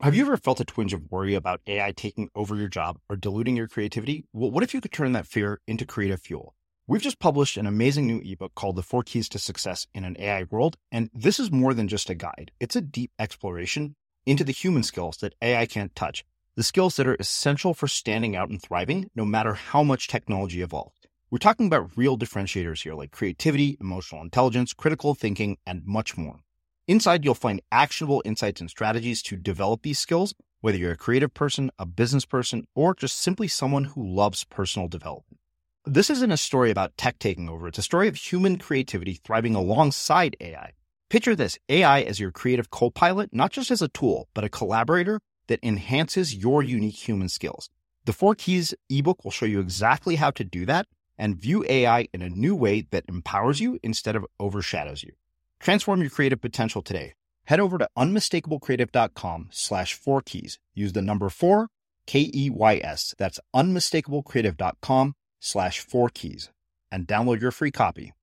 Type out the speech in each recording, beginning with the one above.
Have you ever felt a twinge of worry about AI taking over your job or diluting your creativity? Well, what if you could turn that fear into creative fuel? We've just published an amazing new ebook called The 4 Keys to Success in an AI World, and this is more than just a guide. It's a deep exploration into the human skills that AI can't touch, the skills that are essential for standing out and thriving, no matter how much technology evolves. We're talking about real differentiators here, like creativity, emotional intelligence, critical thinking, and much more. Inside, you'll find actionable insights and strategies to develop these skills, whether you're a creative person, a business person, or just simply someone who loves personal development. This isn't a story about tech taking over. It's a story of human creativity thriving alongside AI. Picture this, AI as your creative co-pilot, not just as a tool, but a collaborator that enhances your unique human skills. The 4 Keys ebook will show you exactly how to do that and view AI in a new way that empowers you instead of overshadows you. Transform your creative potential today. Head over to unmistakablecreative.com/4keys. Use the number 4, KEYS. That's unmistakablecreative.com/4keys and download your free copy.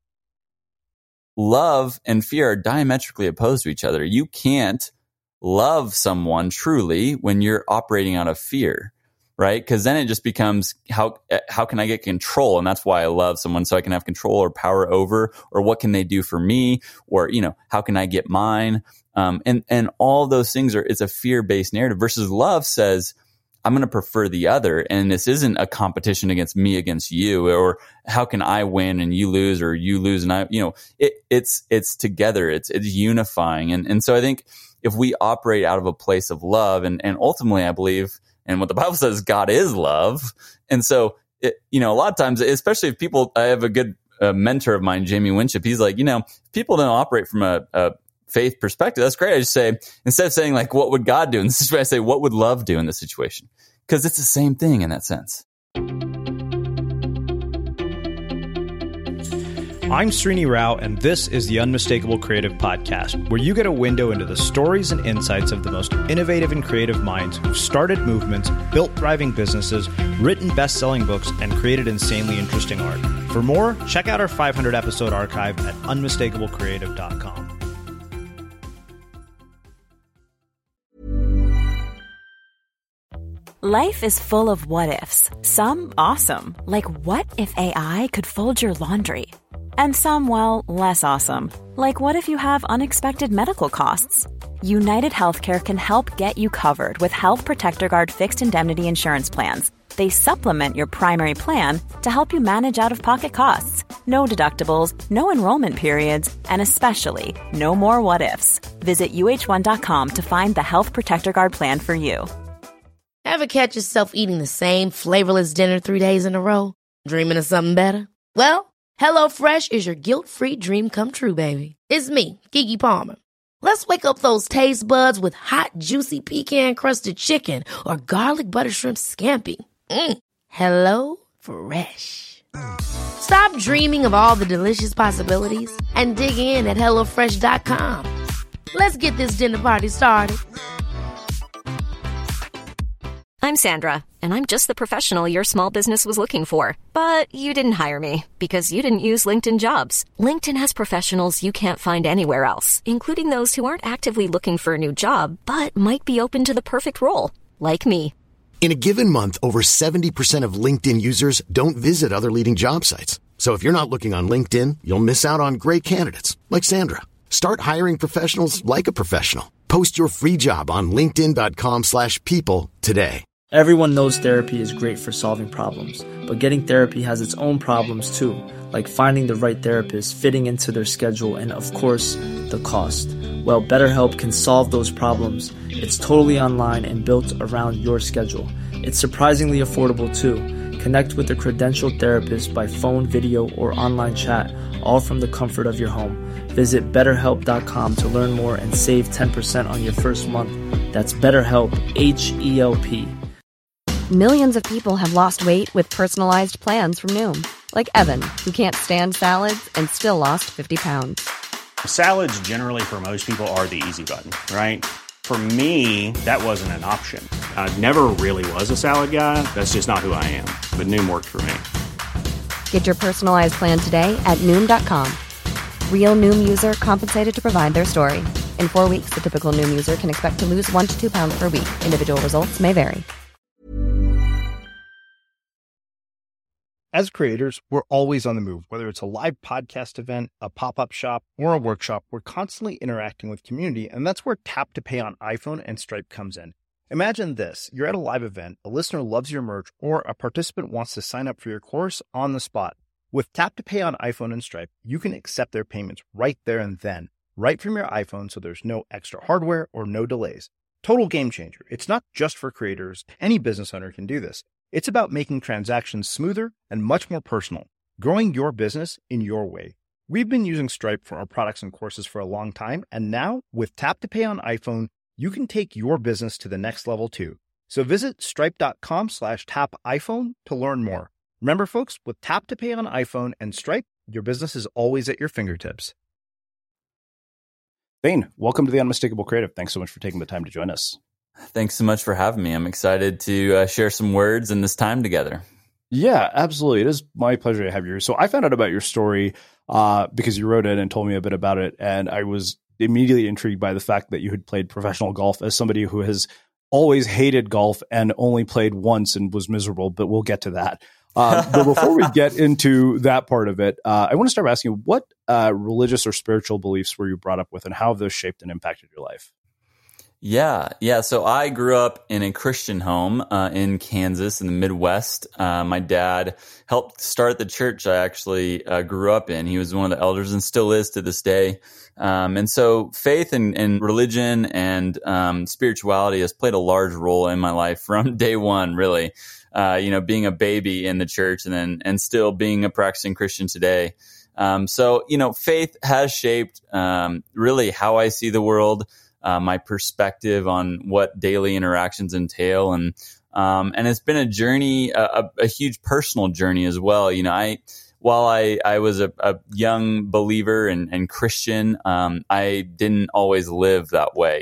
Love and fear are diametrically opposed to each other. You can't love someone truly when you're operating out of fear, right? Because then it just becomes, how can I get control? And that's why I love someone, so I can have control or power over, or what can they do for me? Or, how can I get mine? And all those things it's a fear-based narrative, versus love says, I'm going to prefer the other. And this isn't a competition against me, against you, or how can I win and you lose, or you lose and I, it's together. It's unifying. And so I think if we operate out of a place of love, and ultimately I believe, and what the Bible says, God is love. And so, a lot of times, especially if people, I have a good mentor of mine, Jamie Winship. He's like, if people don't operate from a faith perspective, that's great. I just say, instead of saying like, what would God do in this situation, I say, what would love do in this situation? Because it's the same thing in that sense. I'm Srini Rao, and this is the Unmistakable Creative Podcast, where you get a window into the stories and insights of the most innovative and creative minds who've started movements, built thriving businesses, written best-selling books, and created insanely interesting art. For more, check out our 500-episode archive at unmistakablecreative.com. Life is full of what-ifs. Some awesome, like what if AI could fold your laundry? And some, well, less awesome. Like what if you have unexpected medical costs? United Healthcare can help get you covered with Health Protector Guard fixed indemnity insurance plans. They supplement your primary plan to help you manage out-of-pocket costs. No deductibles, no enrollment periods, and especially no more what-ifs. Visit uh1.com to find the Health Protector Guard plan for you. Ever catch yourself eating the same flavorless dinner 3 days in a row? Dreaming of something better? Well, HelloFresh is your guilt-free dream come true, baby. It's me, Keke Palmer. Let's wake up those taste buds with hot, juicy pecan-crusted chicken or garlic butter shrimp scampi. Hello Fresh. Stop dreaming of all the delicious possibilities and dig in at HelloFresh.com. Let's get this dinner party started. I'm Sandra, and I'm just the professional your small business was looking for. But you didn't hire me because you didn't use LinkedIn Jobs. LinkedIn has professionals you can't find anywhere else, including those who aren't actively looking for a new job, but might be open to the perfect role, like me. In a given month, over 70% of LinkedIn users don't visit other leading job sites. So if you're not looking on LinkedIn, you'll miss out on great candidates like Sandra. Start hiring professionals like a professional. Post your free job on linkedin.com/people today. Everyone knows therapy is great for solving problems, but getting therapy has its own problems too, like finding the right therapist, fitting into their schedule, and of course, the cost. Well, BetterHelp can solve those problems. It's totally online and built around your schedule. It's surprisingly affordable too. Connect with a credentialed therapist by phone, video, or online chat, all from the comfort of your home. Visit BetterHelp.com to learn more and save 10% on your first month. That's BetterHelp, H-E-L-P. Millions of people have lost weight with personalized plans from Noom. Like Evan, who can't stand salads and still lost 50 pounds. Salads generally for most people are the easy button, right? For me, that wasn't an option. I never really was a salad guy. That's just not who I am. But Noom worked for me. Get your personalized plan today at Noom.com. Real Noom user compensated to provide their story. In 4 weeks, the typical Noom user can expect to lose 1 to 2 pounds per week. Individual results may vary. As creators, we're always on the move. Whether it's a live podcast event, a pop-up shop, or a workshop, we're constantly interacting with community, and that's where Tap to Pay on iPhone and Stripe comes in. Imagine this. You're at a live event, a listener loves your merch, or a participant wants to sign up for your course on the spot. With Tap to Pay on iPhone and Stripe, you can accept their payments right there and then, right from your iPhone, so there's no extra hardware or no delays. Total game changer. It's not just for creators. Any business owner can do this. It's about making transactions smoother and much more personal, growing your business in your way. We've been using Stripe for our products and courses for a long time, and now with Tap to Pay on iPhone, you can take your business to the next level too. So visit stripe.com/tapiphone to learn more. Remember, folks, with Tap to Pay on iPhone and Stripe, your business is always at your fingertips. Thane, welcome to the Unmistakable Creative. Thanks so much for taking the time to join us. Thanks so much for having me. I'm excited to share some words in this time together. Yeah, absolutely. It is my pleasure to have you here. So I found out about your story because you wrote it and told me a bit about it. And I was immediately intrigued by the fact that you had played professional golf as somebody who has always hated golf and only played once and was miserable. But we'll get to that. But before we get into that part of it, I want to start by asking you, what religious or spiritual beliefs were you brought up with, and how have those shaped and impacted your life? Yeah. So I grew up in a Christian home in Kansas in the Midwest. My dad helped start the church I actually grew up in. He was one of the elders and still is to this day. And so faith and religion and spirituality has played a large role in my life from day one, really. Being a baby in the church and still being a practicing Christian today. So faith has shaped really how I see the world. My perspective on what daily interactions entail, and it's been a journey, a huge personal journey as well. While I was a young believer and Christian, I didn't always live that way.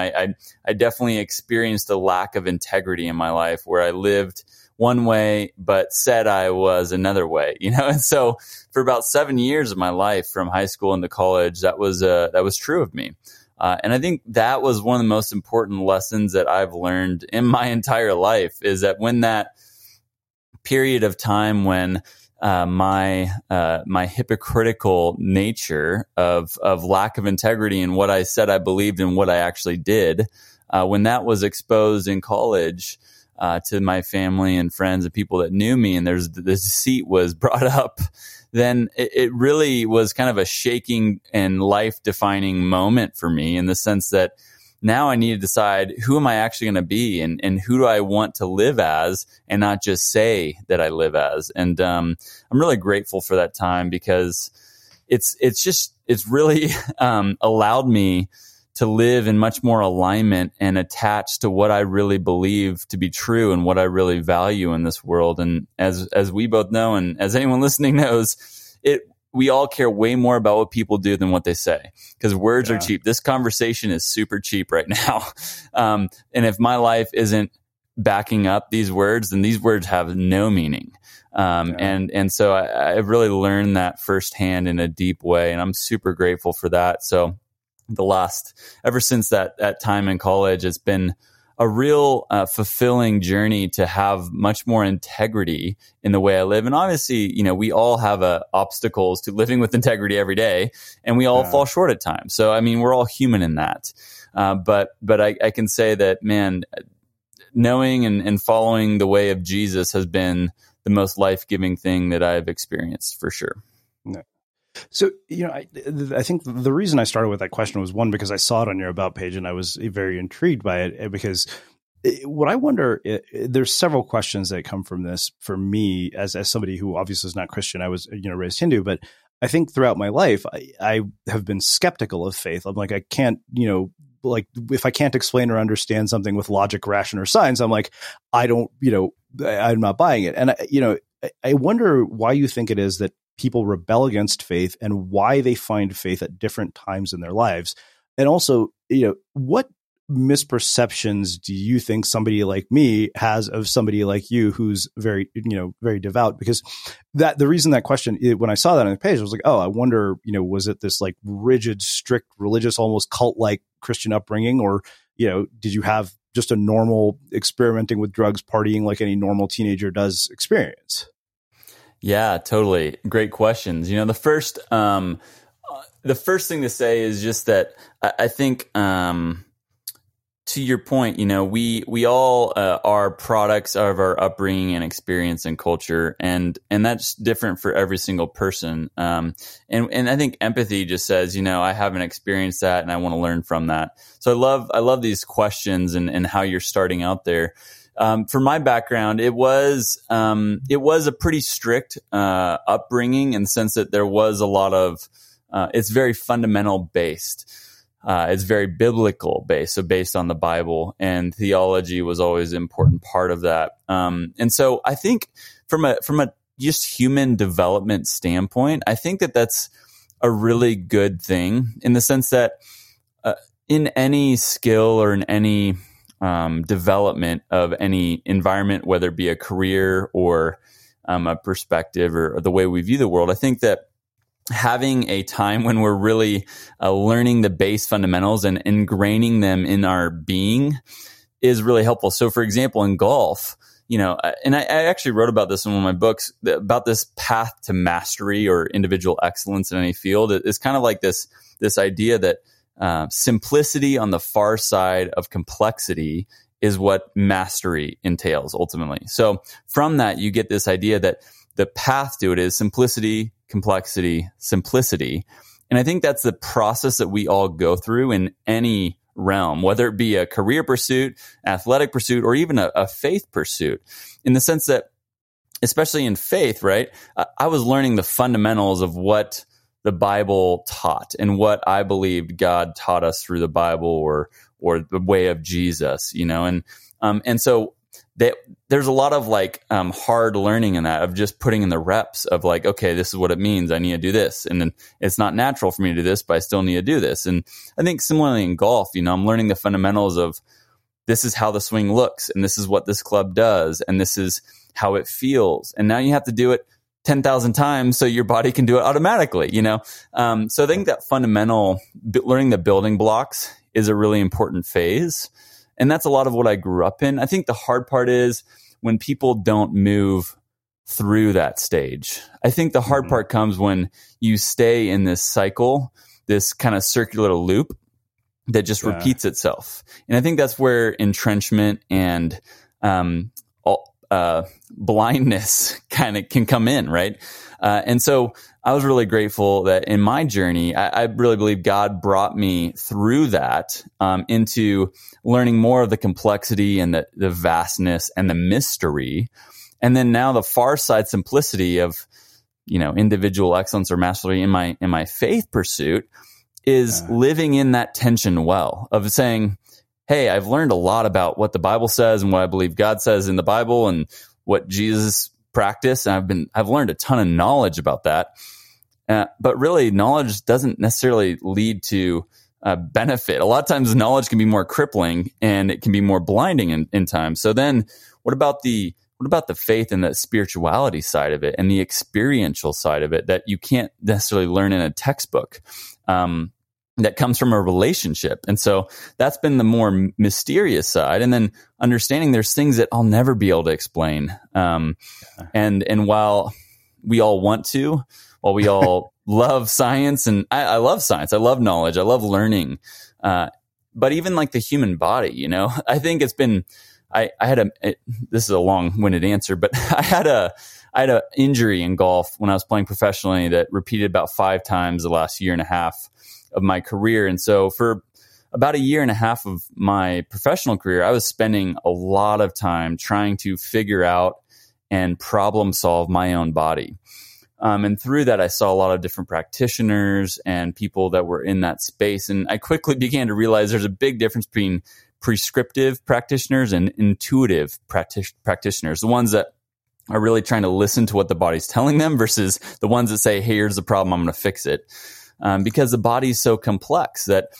I definitely experienced a lack of integrity in my life where I lived one way, but said I was another way, and so for about 7 years of my life, from high school into college, that was true of me. And I think that was one of the most important lessons that I've learned in my entire life, is that when that period of time when my hypocritical nature of lack of integrity in what I said I believed and what I actually did, when that was exposed in college to my family and friends and people that knew me, and the deceit was brought up, then it really was kind of a shaking and life-defining moment for me, in the sense that now I need to decide, who am I actually going to be, and who do I want to live as, and not just say that I live as. And I'm really grateful for that time, because it's really allowed me to live in much more alignment and attached to what I really believe to be true and what I really value in this world. And as we both know, and as anyone listening knows, we all care way more about what people do than what they say, because words are cheap. This conversation is super cheap right now. And if my life isn't backing up these words, then these words have no meaning. And so I've really learned that firsthand in a deep way, and I'm super grateful for that. So ever since that time in college, it's been a real fulfilling journey to have much more integrity in the way I live. And obviously, we all have obstacles to living with integrity every day, and we all fall short at times. So, I mean, we're all human in that. But I can say that, man, knowing and following the way of Jesus has been the most life-giving thing that I've experienced, for sure. No. So, I think the reason I started with that question was, one, because I saw it on your About page and I was very intrigued by it, because what I wonder, there's several questions that come from this for me as somebody who obviously is not Christian. I was, raised Hindu, but I think throughout my life, I have been skeptical of faith. I'm like, I can't, if I can't explain or understand something with logic, ration, or science, I'm like, I'm not buying it. And, I wonder why you think it is that people rebel against faith, and why they find faith at different times in their lives. And also, what misperceptions do you think somebody like me has of somebody like you who's very, very devout? Because the reason that question, when I saw that on the page, I was like, oh, I wonder, was it this like rigid, strict, religious, almost cult-like Christian upbringing, or, did you have just a normal experimenting with drugs, partying like any normal teenager does experience? Yeah, totally. Great questions. The first thing to say is just that I think, to your point, we all are products of our upbringing and experience and culture, and that's different for every single person. And I think empathy just says, I haven't experienced that, and I want to learn from that. So I love these questions and how you're starting out there. For my background, it was a pretty strict upbringing in the sense that there was a lot of it's very fundamental based. It's very biblical based, so based on the Bible, and theology was always an important part of that. And so I think from a just human development standpoint, I think that's a really good thing in the sense that in any skill or in any development of any environment, whether it be a career or a perspective or the way we view the world, I think that having a time when we're really learning the base fundamentals and ingraining them in our being is really helpful. So, for example, in golf, and I actually wrote about this in one of my books, about this path to mastery or individual excellence in any field. It's kind of like this idea that simplicity on the far side of complexity is what mastery entails ultimately. So from that, you get this idea that the path to it is simplicity, complexity, simplicity. And I think that's the process that we all go through in any realm, whether it be a career pursuit, athletic pursuit, or even a faith pursuit, in the sense that, especially in faith, right? I was learning the fundamentals of what the Bible taught and what I believed God taught us through the Bible or the way of Jesus, and so there's a lot of hard learning in that, of just putting in the reps of okay, this is what it means. I need to do this. And then it's not natural for me to do this, but I still need to do this. And I think similarly in golf, I'm learning the fundamentals of this is how the swing looks, and this is what this club does, and this is how it feels. And now you have to do it 10,000 times so your body can do it automatically, So I think that fundamental learning the building blocks is a really important phase. And that's a lot of what I grew up in. I think the hard part is when people don't move through that stage. I think the hard part comes when you stay in this cycle, this kind of circular loop that just repeats itself. And I think that's where entrenchment and blindness kind of can come in, right? And so I was really grateful that in my journey, I really believe God brought me through that into learning more of the complexity and the vastness and the mystery. And then now the far side simplicity of, individual excellence or mastery in my faith pursuit is living in that tension well of saying, hey, I've learned a lot about what the Bible says and what I believe God says in the Bible and what Jesus practiced. And I've learned a ton of knowledge about that. But really, knowledge doesn't necessarily lead to benefit. A lot of times knowledge can be more crippling and it can be more blinding in time. So then what about the faith and the spirituality side of it and the experiential side of it that you can't necessarily learn in a textbook? That comes from a relationship. And so that's been the more mysterious side. And then understanding there's things that I'll never be able to explain. And while we all want to, while we all love science, and I love science, I love knowledge, I love learning. But even the human body, I think it's been, this is a long-winded answer, but I had a injury in golf when I was playing professionally that repeated about 5 times the last year and a half of my career. And so for about a year and a half of my professional career, I was spending a lot of time trying to figure out and problem solve my own body. And through that, I saw a lot of different practitioners and people that were in that space. And I quickly began to realize there's a big difference between prescriptive practitioners and intuitive practitioners, the ones that are really trying to listen to what the body's telling them versus the ones that say, hey, here's the problem, I'm going to fix it. Because the body is so complex that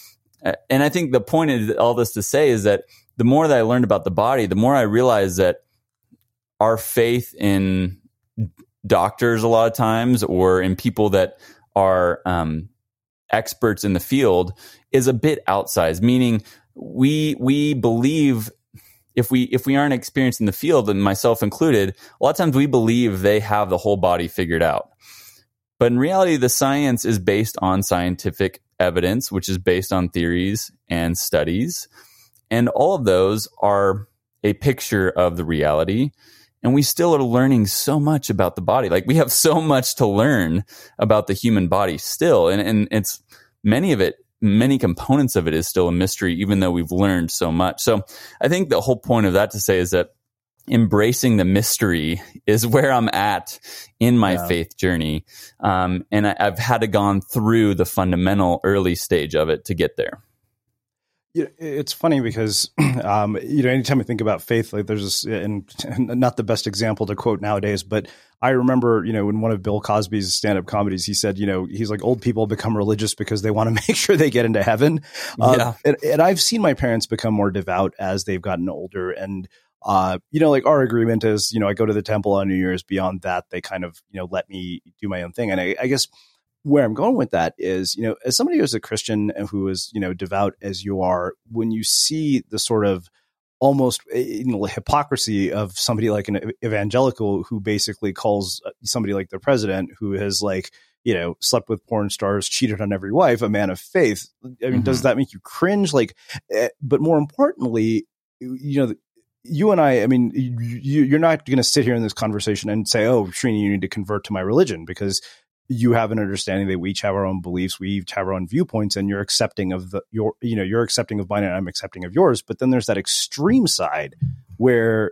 And I think the point of all this to say is that the more that I learned about the body, the more I realized that our faith in doctors a lot of times, or in people that are experts in the field, is a bit outsized. Meaning, we believe, if we aren't experienced in the field, and myself included, a lot of times we believe they have the whole body figured out. But in reality, the science is based on scientific evidence, which is based on theories and studies. And all of those are a picture of the reality. And we still are learning so much about the body. Like, we have so much to learn about the human body still. And it's many components of it is still a mystery, even though we've learned so much. So I think the whole point of that to say is that embracing the mystery is where I'm at in my faith journey. And I've had to gone through the fundamental early stage of it to get there. Yeah, it's funny because, anytime I think about faith, like there's this, and not the best example to quote nowadays, but I remember, in one of Bill Cosby's stand-up comedies, he said, he's like, old people become religious because they want to make sure they get into heaven. And I've seen my parents become more devout as they've gotten older. And, like our agreement is, I go to the temple on New Year's. Beyond that, they kind of, let me do my own thing. And I guess where I'm going with that is, as somebody who's a Christian and who is, devout as you are, when you see the sort of almost hypocrisy of somebody like an evangelical who basically calls somebody like the president, who has slept with porn stars, cheated on every wife, a man of faith. I mean, does that make you cringe? But more importantly, you and I mean, you're not going to sit here in this conversation and say, oh, Srini, you need to convert to my religion, because you have an understanding that we each have our own beliefs, we each have our own viewpoints, and you're accepting of you're accepting of mine and I'm accepting of yours. But then there's that extreme side where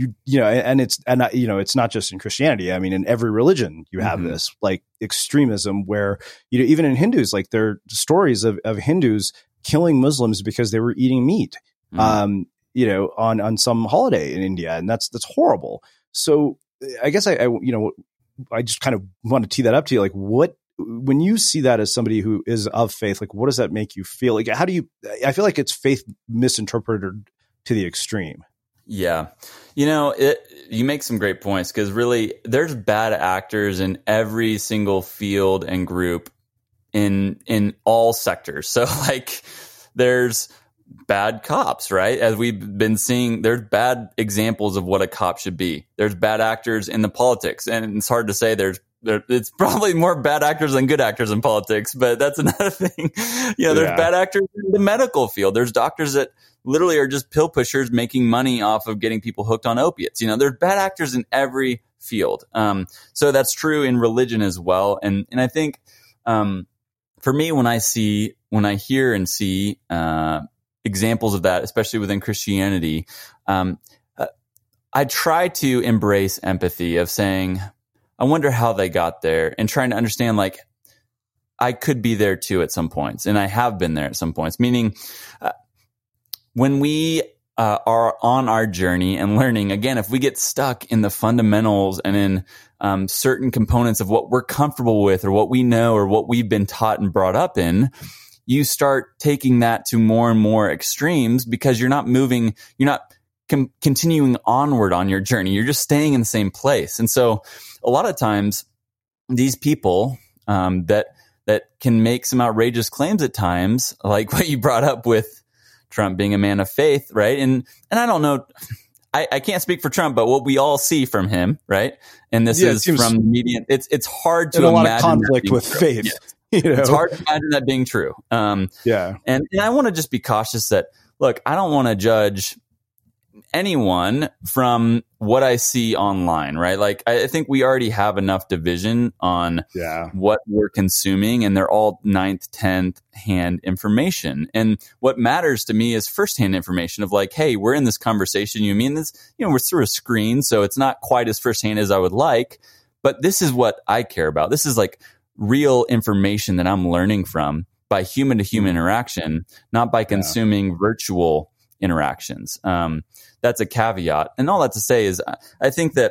it's not just in Christianity. I mean, in every religion you have this extremism where, even in Hindus, there are stories of Hindus killing Muslims because they were eating meat, on some holiday in India. And that's horrible. So I guess I just kind of want to tee that up to you. When you see that as somebody who is of faith, what does that make you feel? I feel like it's faith misinterpreted to the extreme. Yeah. You make some great points, because really there's bad actors in every single field and group in all sectors. So there's bad cops, right? As we've been seeing, there's bad examples of what a cop should be. There's bad actors in the politics, and it's hard to say it's probably more bad actors than good actors in politics, but that's another thing. There's bad actors in the medical field. There's doctors that literally are just pill pushers making money off of getting people hooked on opiates. There's bad actors in every field. So that's true in religion as well. And I think, for me, when I hear and see, examples of that, especially within Christianity, I try to embrace empathy of saying, I wonder how they got there, and trying to understand, I could be there too at some points, and I have been there at some points, meaning when we are on our journey and learning, again, if we get stuck in the fundamentals and in certain components of what we're comfortable with or what we know or what we've been taught and brought up in, you start taking that to more and more extremes, because you're not moving, you're not continuing onward on your journey. You're just staying in the same place. And so a lot of times these people that can make some outrageous claims at times, like what you brought up with Trump being a man of faith, right? And I don't know, I can't speak for Trump, but what we all see from him, right? And this is from the media. It's hard to imagine a lot of conflict with faith. Yes. It's hard to imagine that being true. And I want to just be cautious that, look, I don't want to judge anyone from what I see online, right? I think we already have enough division on what we're consuming, and they're all 9th, 10th hand information. And what matters to me is firsthand information of hey, we're in this conversation. You mean this, we're through a screen, so it's not quite as firsthand as I would like, but this is what I care about. This is real information that I'm learning from by human to human interaction, not by consuming virtual interactions. That's a caveat. And all that to say is, I think that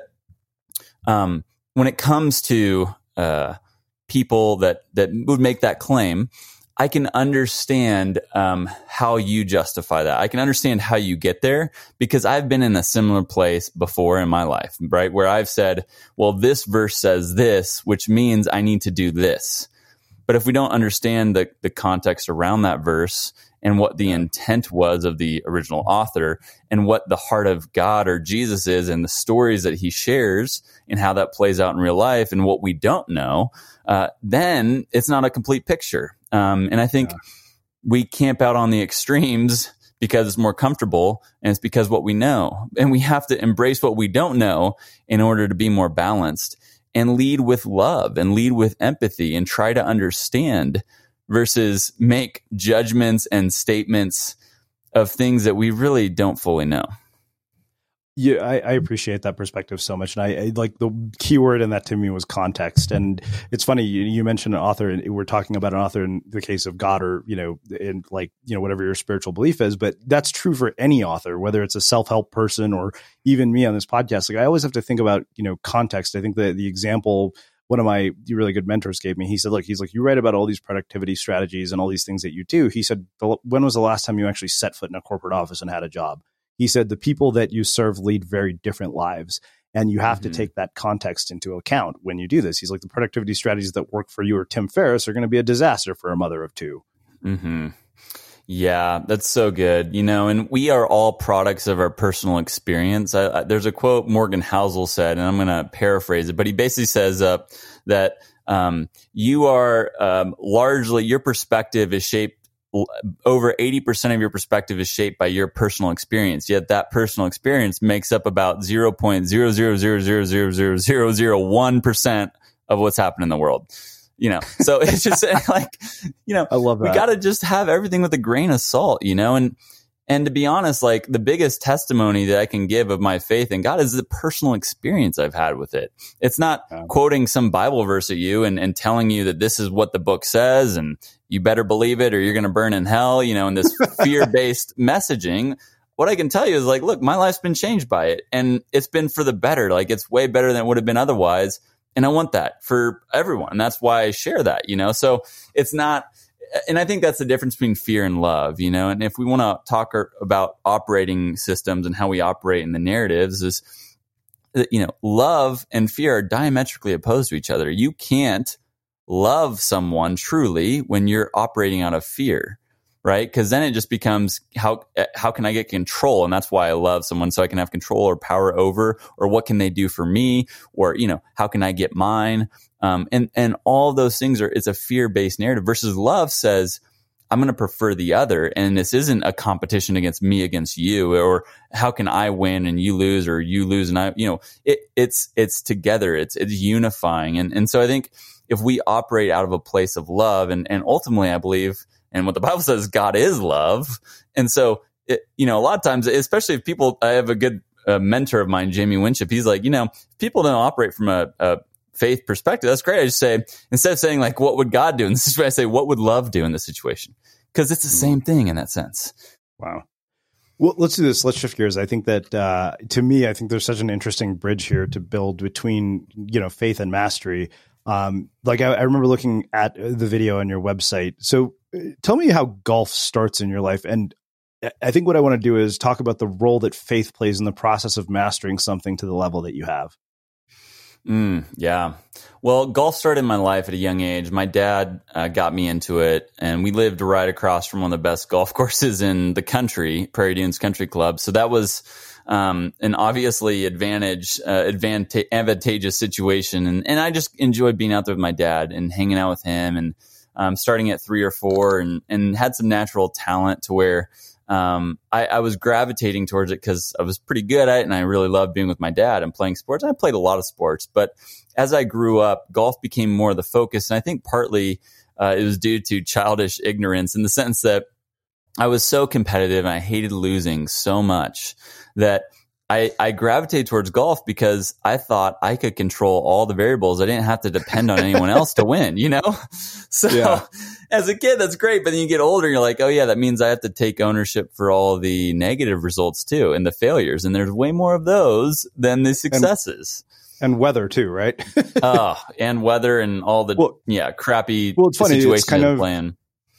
when it comes to people that would make that claim, I can understand how you justify that. I can understand how you get there because I've been in a similar place before in my life, right? Where I've said, well, this verse says this, which means I need to do this. But if we don't understand the context around that verse and what the intent was of the original author and what the heart of God or Jesus is and the stories that he shares and how that plays out in real life and what we don't know, then it's not a complete picture. And I think we camp out on the extremes because it's more comfortable and it's because what we know. And we have to embrace what we don't know in order to be more balanced and lead with love and lead with empathy and try to understand versus make judgments and statements of things that we really don't fully know. Yeah, I appreciate that perspective so much. And I like the key word in that to me was context. And it's funny, you mentioned an author, and we're talking about an author in the case of God or, in whatever your spiritual belief is. But that's true for any author, whether it's a self-help person or even me on this podcast. Like I always have to think about, context. I think the example one of my really good mentors gave me, he said, look, you write about all these productivity strategies and all these things that you do. He said, when was the last time you actually set foot in a corporate office and had a job? He said, the people that you serve lead very different lives. And you have to take that context into account when you do this. He's like, the productivity strategies that work for you or Tim Ferriss are going to be a disaster for a mother of two. Mm-hmm. Yeah, that's so good. And we are all products of our personal experience. There's a quote Morgan Housel said, and I'm going to paraphrase it, but he basically says that you are largely, your perspective is shaped, over 80% of your perspective is shaped by your personal experience. Yet that personal experience makes up about 0.000000001% of what's happening in the world. So it's just like, I love that. We got to just have everything with a grain of salt, and to be honest, like the biggest testimony that I can give of my faith in God is the personal experience I've had with it. It's not quoting some Bible verse at you and telling you that this is what the book says and you better believe it or you're going to burn in hell, in this fear-based messaging. What I can tell you is like, look, my life's been changed by it and it's been for the better. Like it's way better than it would have been otherwise. And I want that for everyone. And that's why I share that, So it's not, and I think that's the difference between fear and love, and if we want to talk about operating systems and how we operate in the narratives is that, love and fear are diametrically opposed to each other. You can't love someone truly when you're operating out of fear, right? Because then it just becomes how can I get control? And that's why I love someone, so I can have control or power over, or what can they do for me? Or, how can I get mine? And all those things it's a fear-based narrative versus love says, I'm going to prefer the other. And this isn't a competition against me, against you, or how can I win and you lose, or you lose and I, it's together. It's unifying. And so I think if we operate out of a place of love and ultimately I believe, and what the Bible says, God is love. And so, a lot of times, especially if people, I have a good mentor of mine, Jamie Winship. He's like, if people don't operate from a faith perspective, that's great. I just say, instead of saying like, what would God do in this situation, I say, what would love do in this situation? Because it's the same thing in that sense. Wow. Well, let's do this. Let's shift gears. I think that to me, I think there's such an interesting bridge here to build between, faith and mastery. I remember looking at the video on your website. So tell me how golf starts in your life. And I think what I want to do is talk about the role that faith plays in the process of mastering something to the level that you have. Yeah. Well, golf started in my life at a young age. My dad got me into it, and we lived right across from one of the best golf courses in the country, Prairie Dunes Country Club. So that was an obviously advantageous situation. And I just enjoyed being out there with my dad and hanging out with him, and starting at 3 or 4 and had some natural talent to where I was gravitating towards it because I was pretty good at it and I really loved being with my dad and playing sports. I played a lot of sports, but as I grew up, golf became more of the focus. And I think partly it was due to childish ignorance in the sense that I was so competitive and I hated losing so much that I gravitated towards golf because I thought I could control all the variables. I didn't have to depend on anyone else to win, So as a kid, that's great. But then you get older and you're like, oh yeah, that means I have to take ownership for all the negative results too and the failures. And there's way more of those than the successes. And weather too, right? And weather and all the crappy it's funny. situations It's kind of playing.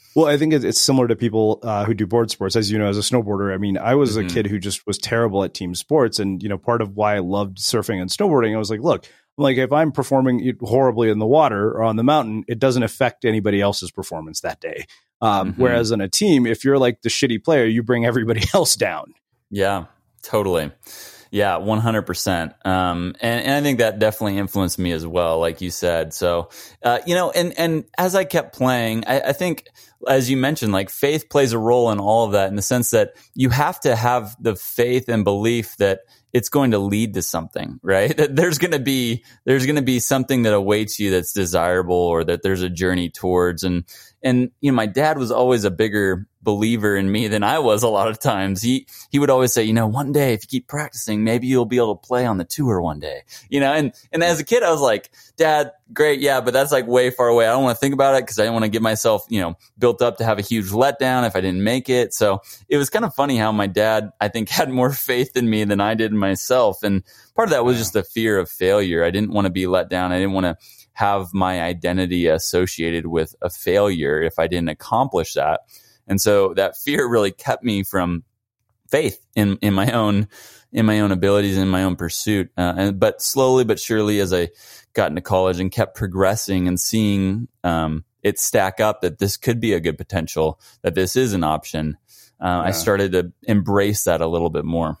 Well, I think it's similar to people who do board sports. As you know, as a snowboarder, I mean, I was a kid who just was terrible at team sports. And, part of why I loved surfing and snowboarding, I was like, look, if I'm performing horribly in the water or on the mountain, it doesn't affect anybody else's performance that day. Whereas in a team, if you're like the shitty player, you bring everybody else down. Yeah, totally. Yeah, 100%. And I think that definitely influenced me as well, like you said. So, and as I kept playing, I think, as you mentioned, like faith plays a role in all of that, in the sense that you have to have the faith and belief that it's going to lead to something, right? That there's going to be something that awaits you that's desirable, or that there's a journey towards. And my dad was always a bigger believer in me than I was a lot of times. He would always say, one day if you keep practicing, maybe you'll be able to play on the tour one day, and as a kid, I was like, Dad, great. Yeah. But that's like way far away. I don't want to think about it, because I didn't want to get myself, built up to have a huge letdown if I didn't make it. So it was kind of funny how my dad, I think, had more faith in me than I did in myself. And part of that was just the fear of failure. I didn't want to be let down. I didn't want to have my identity associated with a failure if I didn't accomplish that. And so that fear really kept me from faith in my own abilities, in my own pursuit. But slowly but surely, as I got into college and kept progressing and seeing it stack up, that this could be a good potential, that this is an option, I started to embrace that a little bit more.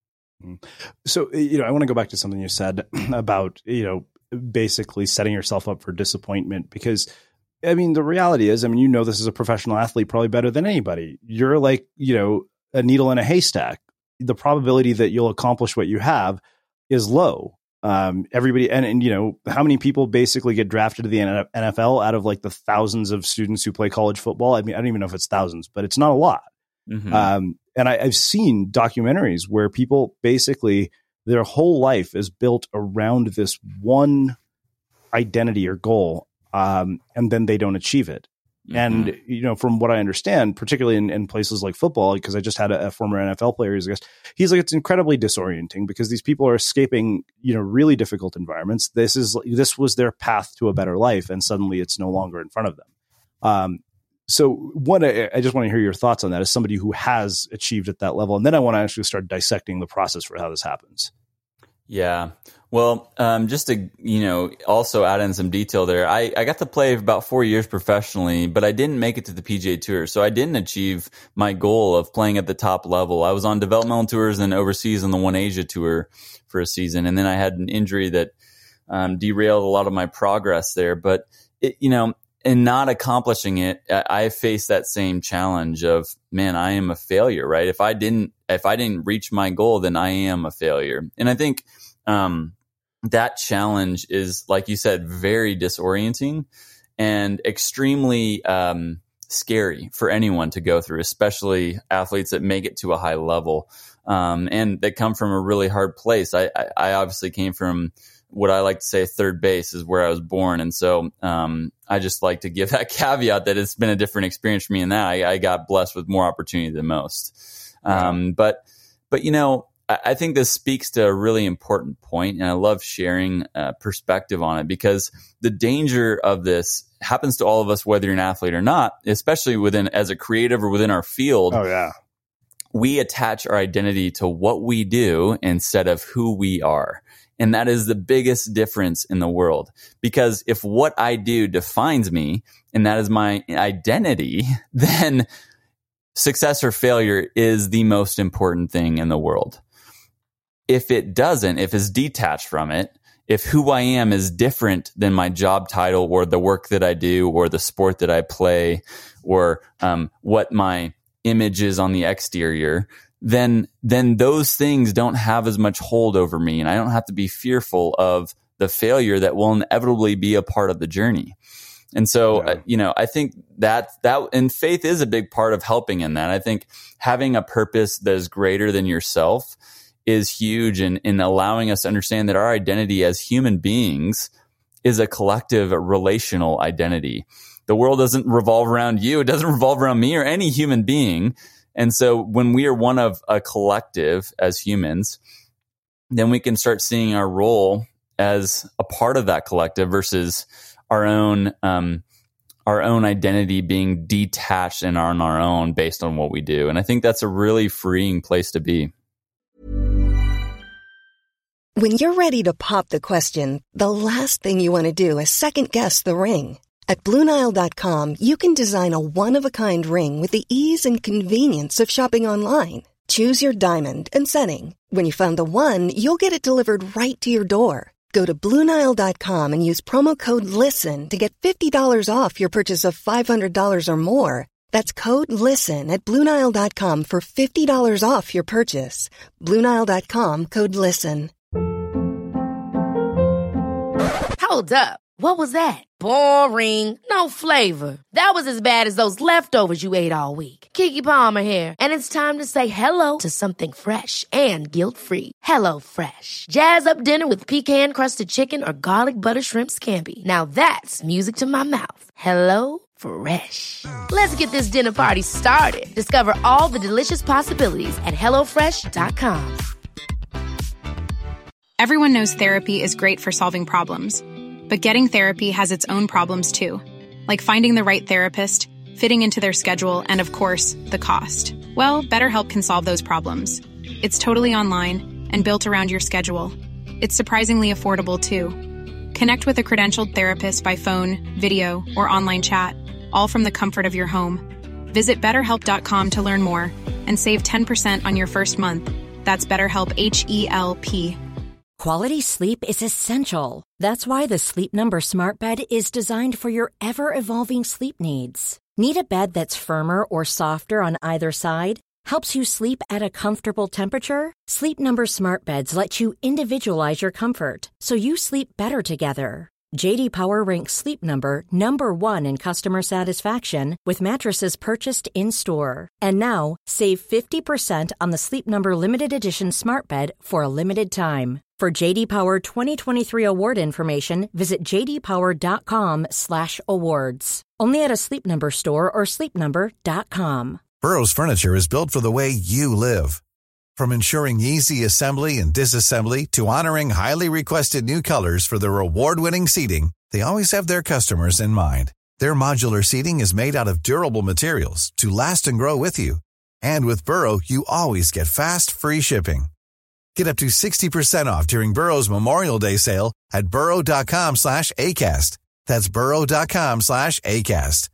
So, I want to go back to something you said about, basically setting yourself up for disappointment, because the reality is, this is a professional athlete probably better than anybody. You're like, a needle in a haystack. The probability that you'll accomplish what you have is low. Everybody, and how many people basically get drafted to the NFL out of like the thousands of students who play college football? I don't even know if it's thousands, but it's not a lot. And I've seen documentaries where people basically, their whole life is built around this one identity or goal. And then they don't achieve it. And, from what I understand, particularly in places like football, because I just had a former NFL player who's a guest, he's like, it's incredibly disorienting because these people are escaping, really difficult environments. This was their path to a better life, and suddenly it's no longer in front of them. So I just want to hear your thoughts on that as somebody who has achieved at that level. And then I want to actually start dissecting the process for how this happens. Yeah. Well, just to, also add in some detail there, I got to play about 4 years professionally, but I didn't make it to the PGA Tour. So I didn't achieve my goal of playing at the top level. I was on developmental tours and overseas on the One Asia Tour for a season. And then I had an injury that derailed a lot of my progress there. But, in not accomplishing it, I faced that same challenge of, man, I am a failure, right? If I didn't reach my goal, then I am a failure. And I think that challenge is, like you said, very disorienting and extremely scary for anyone to go through, especially athletes that make it to a high level and that come from a really hard place. I obviously came from what I like to say third base is where I was born. And so I just like to give that caveat that it's been a different experience for me in that I got blessed with more opportunity than most. But I think this speaks to a really important point, and I love sharing perspective on it, because the danger of this happens to all of us, whether you're an athlete or not, especially as a creative or within our field. Oh, yeah. We attach our identity to what we do instead of who we are. And that is the biggest difference in the world, because if what I do defines me and that is my identity, then success or failure is the most important thing in the world. If it doesn't, if it's detached from it, if who I am is different than my job title or the work that I do or the sport that I play or what my image is on the exterior, then those things don't have as much hold over me, and I don't have to be fearful of the failure that will inevitably be a part of the journey. And so, I think that and faith is a big part of helping in that. I think having a purpose that is greater than yourself is huge in allowing us to understand that our identity as human beings is a collective relational identity. The world doesn't revolve around you. It doesn't revolve around me or any human being. And so when we are one of a collective as humans, then we can start seeing our role as a part of that collective versus our own our own identity being detached and on our own based on what we do. And I think that's a really freeing place to be. When you're ready to pop the question, the last thing you want to do is second-guess the ring. At BlueNile.com, you can design a one-of-a-kind ring with the ease and convenience of shopping online. Choose your diamond and setting. When you find the one, you'll get it delivered right to your door. Go to BlueNile.com and use promo code LISTEN to get $50 off your purchase of $500 or more. That's code LISTEN at BlueNile.com for $50 off your purchase. BlueNile.com, code LISTEN. Hold up. What was that? Boring. No flavor. That was as bad as those leftovers you ate all week. Keke Palmer here. And it's time to say hello to something fresh and guilt-free. Hello Fresh. Jazz up dinner with pecan-crusted chicken or garlic butter shrimp scampi. Now that's music to my mouth. Hello Fresh. Let's get this dinner party started. Discover all the delicious possibilities at HelloFresh.com. Everyone knows therapy is great for solving problems. But getting therapy has its own problems too, like finding the right therapist, fitting into their schedule, and of course, the cost. Well, BetterHelp can solve those problems. It's totally online and built around your schedule. It's surprisingly affordable too. Connect with a credentialed therapist by phone, video, or online chat, all from the comfort of your home. Visit BetterHelp.com to learn more and save 10% on your first month. That's BetterHelp, H-E-L-P. Quality sleep is essential. That's why the Sleep Number Smart Bed is designed for your ever-evolving sleep needs. Need a bed that's firmer or softer on either side? Helps you sleep at a comfortable temperature? Sleep Number Smart Beds let you individualize your comfort, so you sleep better together. J.D. Power ranks Sleep Number number 1 in customer satisfaction with mattresses purchased in-store. And now, save 50% on the Sleep Number Limited Edition Smart Bed for a limited time. For J.D. Power 2023 award information, visit jdpower.com/awards. Only at a Sleep Number store or sleepnumber.com. Burrow's furniture is built for the way you live. From ensuring easy assembly and disassembly to honoring highly requested new colors for their award-winning seating, they always have their customers in mind. Their modular seating is made out of durable materials to last and grow with you. And with Burrow, you always get fast, free shipping. Get up to 60% off during Burrow's Memorial Day sale at burrow.com/ACAST. That's burrow.com/ACAST.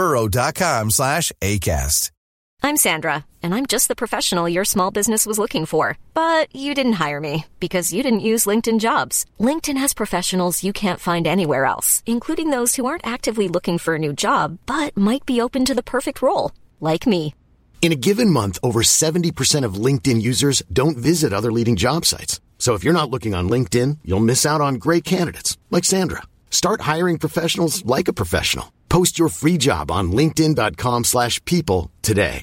burrow.com/ACAST. I'm Sandra, and I'm just the professional your small business was looking for. But you didn't hire me because you didn't use LinkedIn Jobs. LinkedIn has professionals you can't find anywhere else, including those who aren't actively looking for a new job, but might be open to the perfect role, like me. In a given month, over 70% of LinkedIn users don't visit other leading job sites. So if you're not looking on LinkedIn, you'll miss out on great candidates like Sandra. Start hiring professionals like a professional. Post your free job on linkedin.com/people today.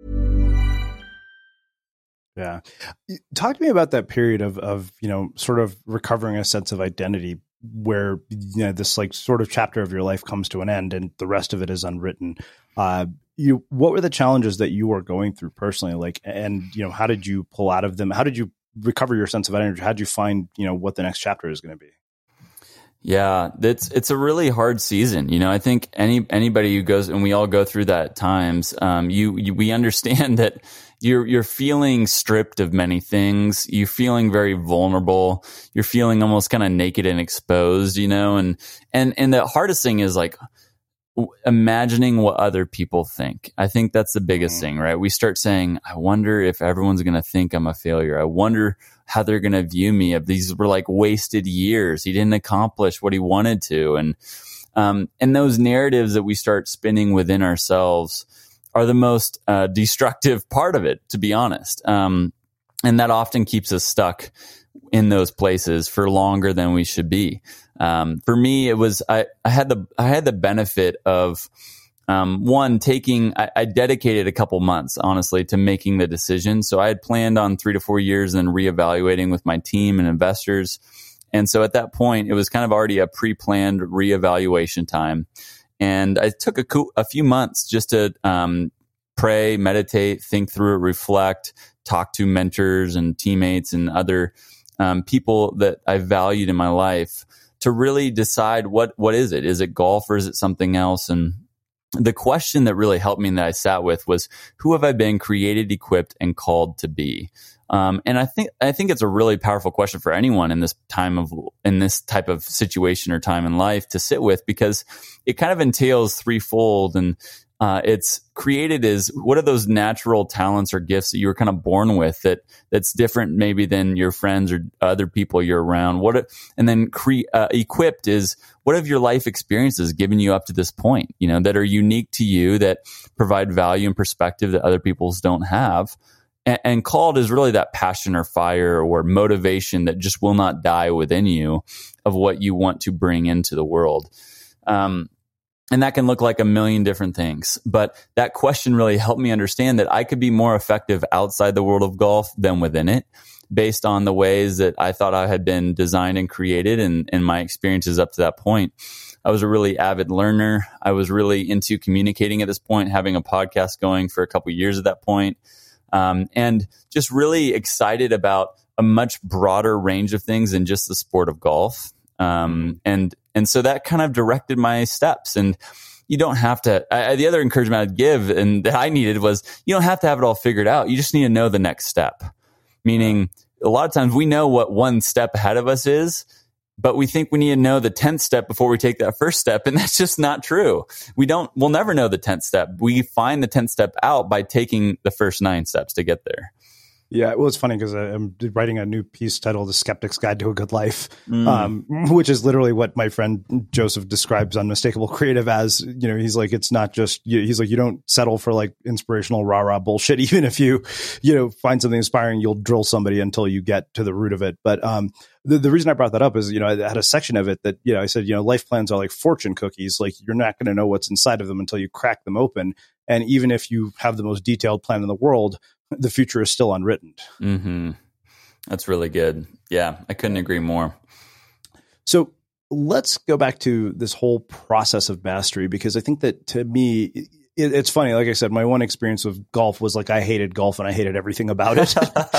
Yeah. Talk to me about that period of, sort of recovering a sense of identity where, this like sort of chapter of your life comes to an end and the rest of it is unwritten. What were the challenges that you were going through personally? How did you pull out of them? How did you recover your sense of identity? How did you find, what the next chapter is going to be? Yeah, it's a really hard season. I think anybody who goes, and we all go through that at times, we understand that you're feeling stripped of many things. You're feeling very vulnerable. You're feeling almost kind of naked and exposed, and the hardest thing is like imagining what other people think. I think that's the biggest thing, right? We start saying, I wonder if everyone's going to think I'm a failure. I wonder how they're going to view me, if these were like wasted years. He didn't accomplish what he wanted to. And those narratives that we start spinning within ourselves are the most destructive part of it, to be honest. And that often keeps us stuck in those places for longer than we should be. For me, it was, I had the benefit of, I dedicated a couple months, honestly, to making the decision. So I had planned on 3 to 4 years and reevaluating with my team and investors. And so at that point, it was kind of already a pre-planned reevaluation time. And I took a few months just to pray, meditate, think through it, reflect, talk to mentors and teammates and other people that I valued in my life to really decide what is it? Is it golf or is it something else? And the question that really helped me and that I sat with was, who have I been created, equipped, and called to be? And I think it's a really powerful question for anyone in this type of situation or time in life to sit with, because it kind of entails threefold. And it's created is, what are those natural talents or gifts that you were kind of born with that's different maybe than your friends or other people you're around? And then equipped is, what have your life experiences given you up to this point, that are unique to you, that provide value and perspective that other people's don't have? And called is really that passion or fire or motivation that just will not die within you of what you want to bring into the world. And that can look like a million different things. But that question really helped me understand that I could be more effective outside the world of golf than within it, based on the ways that I thought I had been designed and created and my experiences up to that point. I was a really avid learner. I was really into communicating at this point, having a podcast going for a couple of years at that point. And just really excited about a much broader range of things than just the sport of golf. And so that kind of directed my steps. And you don't have to, the other encouragement I'd give and that I needed was, you don't have to have it all figured out. You just need to know the next step. Meaning, a lot of times we know what one step ahead of us is, but we think we need to know the 10th step before we take that first step. And that's just not true. We'll never know the 10th step. We find the 10th step out by taking the first 9 steps to get there. Yeah, well, it's funny because I'm writing a new piece titled "The Skeptic's Guide to a Good Life," which is literally what my friend Joseph describes Unmistakable Creative as. He's like, it's not just, he's like, you don't settle for like inspirational rah-rah bullshit. Even if you find something inspiring, you'll drill somebody until you get to the root of it. But the reason I brought that up is, I had a section of it that, I said, life plans are like fortune cookies. Like, you're not going to know what's inside of them until you crack them open. And even if you have the most detailed plan in the world, the future is still unwritten. Mm-hmm. That's really good. Yeah, I couldn't agree more. So let's go back to this whole process of mastery, because I think that to me, it's funny. Like I said, my one experience with golf was like, I hated golf and I hated everything about it.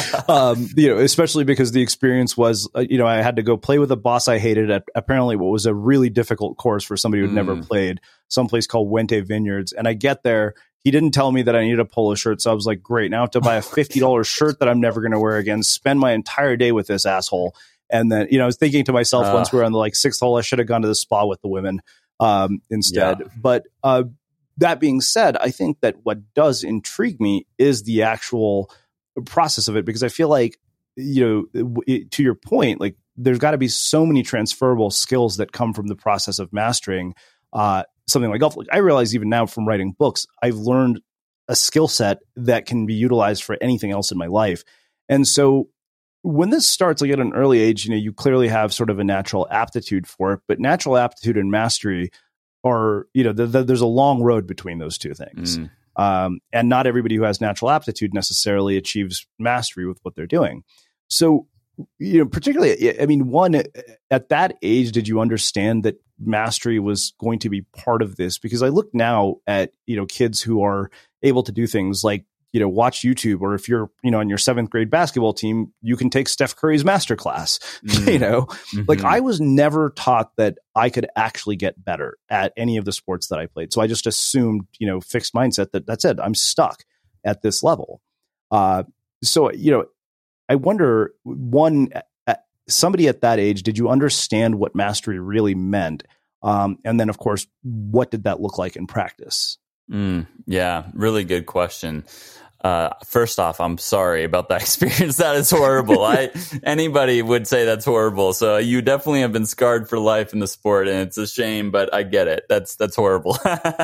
Especially because the experience was, I had to go play with a boss I hated at apparently what was a really difficult course for somebody who'd never played, someplace called Wente Vineyards. And I get there. He didn't tell me that I needed a polo shirt. So I was like, great. Now I have to buy a $50 shirt that I'm never going to wear again, spend my entire day with this asshole. And then, I was thinking to myself, once we were on the 6th hole, I should have gone to the spa with the women instead. Yeah. But that being said, I think that what does intrigue me is the actual process of it, because I feel like, to your point, like there's got to be so many transferable skills that come from the process of mastering something like golf. Like, I realize even now from writing books, I've learned a skill set that can be utilized for anything else in my life. And so when this starts, like at an early age, you clearly have sort of a natural aptitude for it, but natural aptitude and mastery are, there's a long road between those two things. And not everybody who has natural aptitude necessarily achieves mastery with what they're doing. So, particularly, one, at that age, did you understand that mastery was going to be part of this? Because I look now at, kids who are able to do things like, watch YouTube, or if you're, on your 7th grade basketball team, you can take Steph Curry's masterclass, like I was never taught that I could actually get better at any of the sports that I played. So I just assumed, fixed mindset that that's it. I'm stuck at this level. So, I wonder, one, somebody at that age, did you understand what mastery really meant? And then, of course, what did that look like in practice? Yeah, really good question. First off, I'm sorry about that experience. That is horrible. Anybody would say that's horrible. So you definitely have been scarred for life in the sport, and it's a shame, but I get it. That's horrible.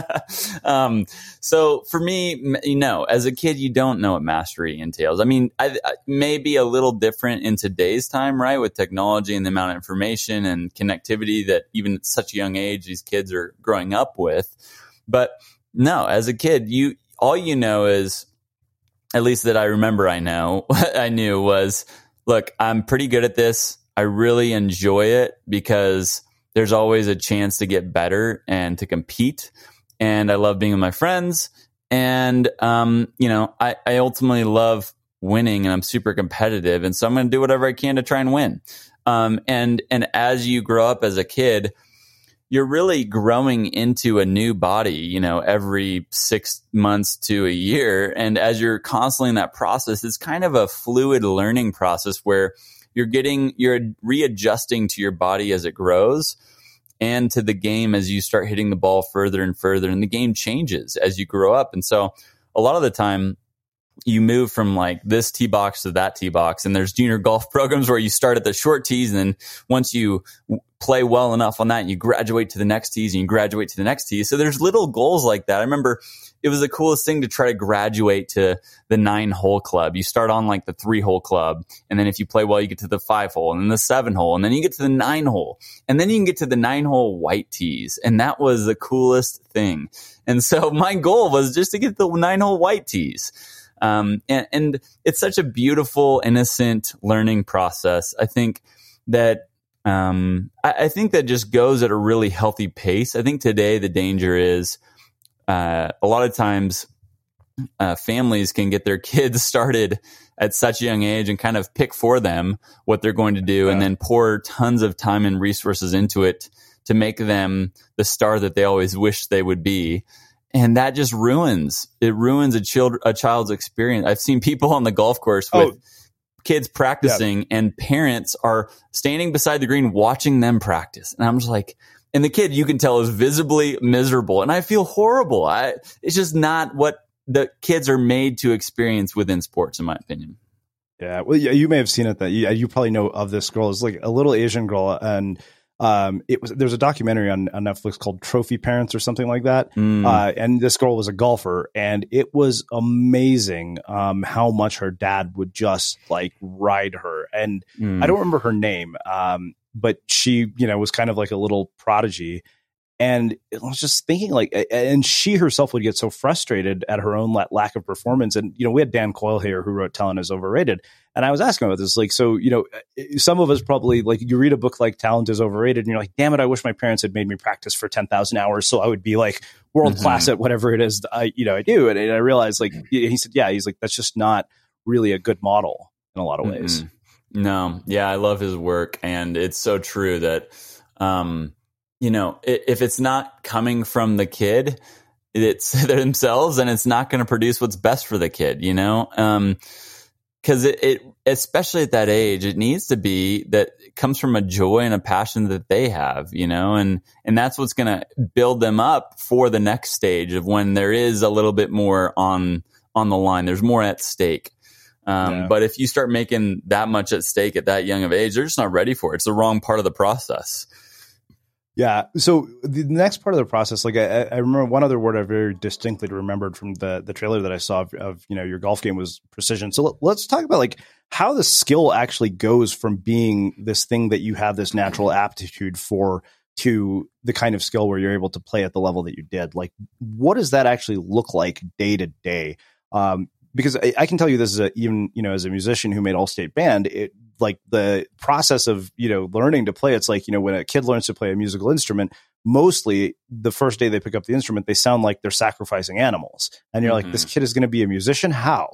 So for me, as a kid, you don't know what mastery entails. I mean, I may be a little different in today's time, right? With technology and the amount of information and connectivity that even at such a young age, these kids are growing up with. But no, as a kid, all you know is, at least that I remember I knew was, look, I'm pretty good at this. I really enjoy it because there's always a chance to get better and to compete. And I love being with my friends. And, I ultimately love winning, and I'm super competitive. And so I'm going to do whatever I can to try and win. And as you grow up as a kid, you're really growing into a new body, every 6 months to a year. And as you're constantly in that process, it's kind of a fluid learning process where you're readjusting to your body as it grows and to the game as you start hitting the ball further and further. And the game changes as you grow up. And so a lot of the time, you move from like this tee box to that tee box, and there's junior golf programs where you start at the short tees, and then once you play well enough on that, you graduate to the next tees, and you graduate to the next tee. So there's little goals like that. I remember it was the coolest thing to try to graduate to the 9-hole club. You start on like the 3-hole club, and then if you play well, you get to the 5-hole, and then the 7-hole, and then you get to the 9-hole, and then you can get to the 9-hole white tees, and that was the coolest thing. And so my goal was just to get the 9-hole white tees. And it's such a beautiful, innocent learning process. I think that just goes at a really healthy pace. I think today the danger is a lot of times families can get their kids started at such a young age and kind of pick for them what they're going to do, and then pour tons of time and resources into it to make them the star that they always wish they would be. And that just ruins a child's experience. I've seen people on the golf course with kids practicing, and parents are standing beside the green watching them practice. And I'm just like, and the kid, you can tell, is visibly miserable. And I feel horrible. It's just not what the kids are made to experience within sports, in my opinion. Yeah. Well, you may have seen it that you probably know of this girl. It's like a little Asian girl, and there's a documentary on Netflix called Trophy Parents or something like that. And this girl was a golfer, and it was amazing how much her dad would just like ride her. And I don't remember her name, but she, was kind of like a little prodigy. And I was just thinking and she herself would get so frustrated at her own lack of performance. And, we had Dan Coyle here who wrote Talent is Overrated. And I was asking about this, some of us probably, you read a book like Talent is Overrated and you're like, damn it, I wish my parents had made me practice for 10,000 hours so I would be like world class at whatever it is I do. And I realized he said, he's like, that's just not really a good model in a lot of ways. No. Yeah. I love his work. And it's so true that, if it's not coming from the kid, it's themselves, and it's not going to produce what's best for the kid, because it especially at that age, it needs to be that it comes from a joy and a passion that they have, and that's what's going to build them up for the next stage of when there is a little bit more on the line. There's more at stake. But if you start making that much at stake at that young of age, they're just not ready for it. It's the wrong part of the process. Yeah. So the next part of the process, I remember one other word I very distinctly remembered from the trailer that I saw of your golf game was precision. So let's talk about how the skill actually goes from being this thing that you have this natural aptitude for to the kind of skill where you're able to play at the level that you did. What does that actually look like day to day? Because I can tell you this is even as a musician who made All-State Band, the process of, learning to play, it's when a kid learns to play a musical instrument, mostly the first day they pick up the instrument, they sound like they're sacrificing animals. And you're like, this kid is going to be a musician? How?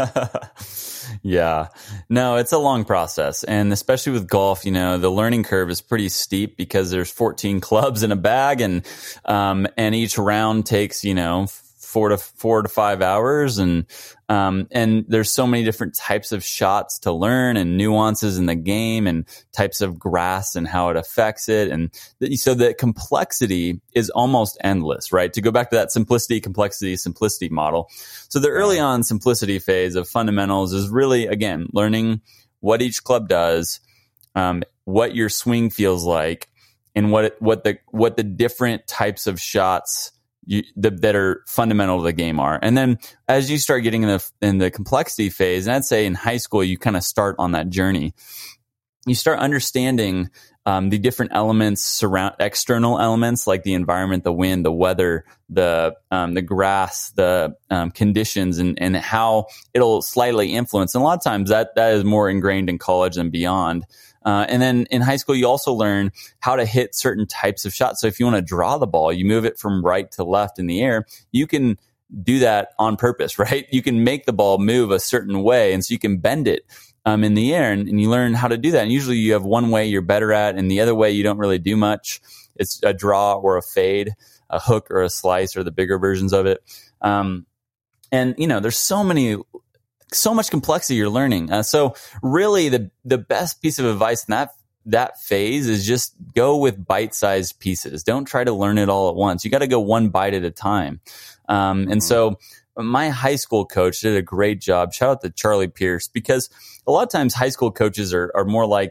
Yeah. No, it's a long process. And especially with golf, the learning curve is pretty steep because there's 14 clubs in a bag, and each round takes, 4 to 5 hours. And there's so many different types of shots to learn and nuances in the game and types of grass and how it affects it. And so the complexity is almost endless, right? To go back to that simplicity model. So the early on simplicity phase of fundamentals is really, again, learning what each club does, what your swing feels like, and what the different types of shots that are fundamental to the game are. And then as you start getting in the complexity phase, and I'd say in high school, you kind of start on that journey. You start understanding the different elements, external elements like the environment, the wind, the weather, the grass, the conditions, and how it'll slightly influence. And a lot of times that is more ingrained in college and beyond. And then in high school, you also learn how to hit certain types of shots. So if you want to draw the ball, you move it from right to left in the air. You can do that on purpose, right? You can make the ball move a certain way, and so you can bend it in the air, and you learn how to do that. And usually you have one way you're better at, and the other way you don't really do much. It's a draw or a fade, a hook or a slice, or the bigger versions of it. And there's so much complexity you're learning. So really the best piece of advice in that phase is just go with bite-sized pieces. Don't try to learn it all at once. You got to go one bite at a time. And so my high school coach did a great job. Shout out to Charlie Pierce, because a lot of times high school coaches are more like,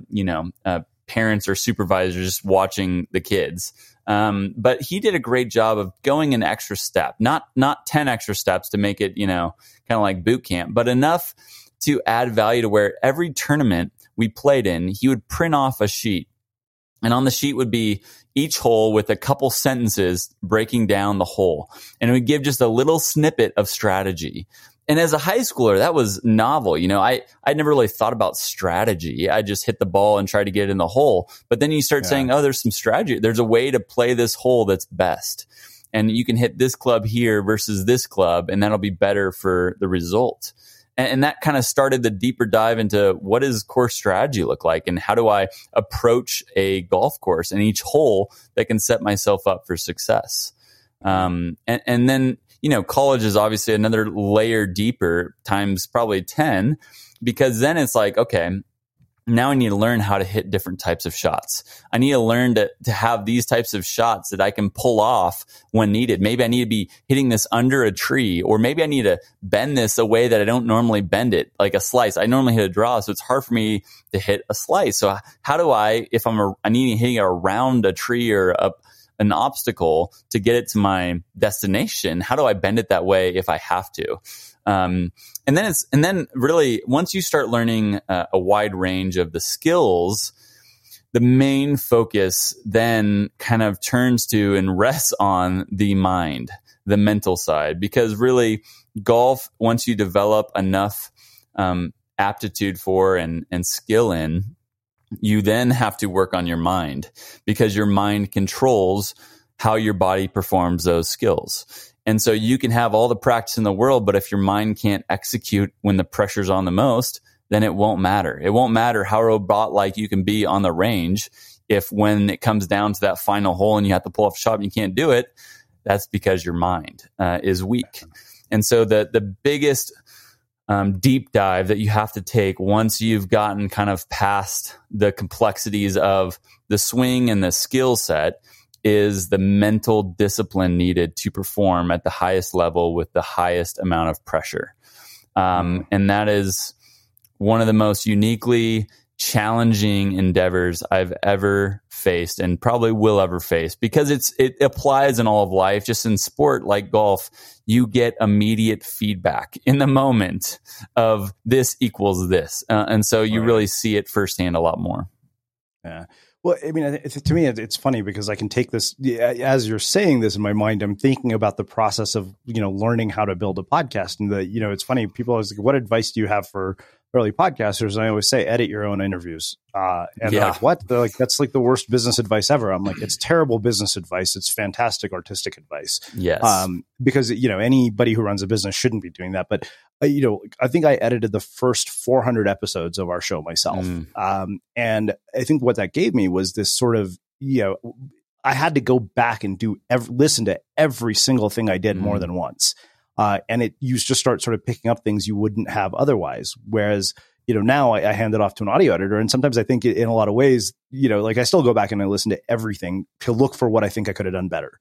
parents or supervisors just watching the kids. But he did a great job of going an extra step, not 10 extra steps to make it, kind of like boot camp, but enough to add value to where every tournament we played in, he would print off a sheet. And on the sheet would be each hole with a couple sentences breaking down the hole. And it would give just a little snippet of strategy. And as a high schooler, that was novel. I'd never really thought about strategy. I just hit the ball and try to get it in the hole. But then you start saying, oh, there's some strategy. There's a way to play this hole that's best. And you can hit this club here versus this club, and that'll be better for the result. And that kind of started the deeper dive into what does course strategy look like, and how do I approach a golf course and each hole that can set myself up for success. And then, college is obviously another layer deeper, times probably 10, because then it's like, okay, now I need to learn how to hit different types of shots. I need to learn to have these types of shots that I can pull off when needed. Maybe I need to be hitting this under a tree, or maybe I need to bend this a way that I don't normally bend it, like a slice. I normally hit a draw, so it's hard for me to hit a slice. So how do I, if I need hitting around a tree or an obstacle to get it to my destination, how do I bend it that way if I have to? And then really, once you start learning a wide range of the skills, the main focus then kind of turns to and rests on the mind, the mental side, because really golf, once you develop enough aptitude for and skill in, you then have to work on your mind, because your mind controls how your body performs those skills. And so you can have all the practice in the world, but if your mind can't execute when the pressure's on the most, then it won't matter. It won't matter how robot-like you can be on the range if when it comes down to that final hole and you have to pull off a shot and you can't do it, that's because your mind is weak. And so the biggest deep dive that you have to take once you've gotten kind of past the complexities of the swing and the skill set is the mental discipline needed to perform at the highest level with the highest amount of pressure. And that is one of the most uniquely challenging endeavors I've ever faced and probably will ever face, because it applies in all of life. Just in sport like golf, you get immediate feedback in the moment of this equals this. And so you really see it firsthand a lot more. Yeah. Well, I mean, to me, it's funny because I can take this, as you're saying this in my mind, I'm thinking about the process of, learning how to build a podcast. And it's funny, people always like, what advice do you have for early podcasters? And I always say, edit your own interviews. And they're like, what? They're like, that's like the worst business advice ever. I'm like, it's terrible business advice. It's fantastic artistic advice. Yes. Because, anybody who runs a business shouldn't be doing that. But, I think I edited the first 400 episodes of our show myself. And I think what that gave me was this sort of, I had to go back and listen to every single thing I did more than once. And you just start sort of picking up things you wouldn't have otherwise. Whereas, now I hand it off to an audio editor. And sometimes I think in a lot of ways, like I still go back and I listen to everything to look for what I think I could have done better.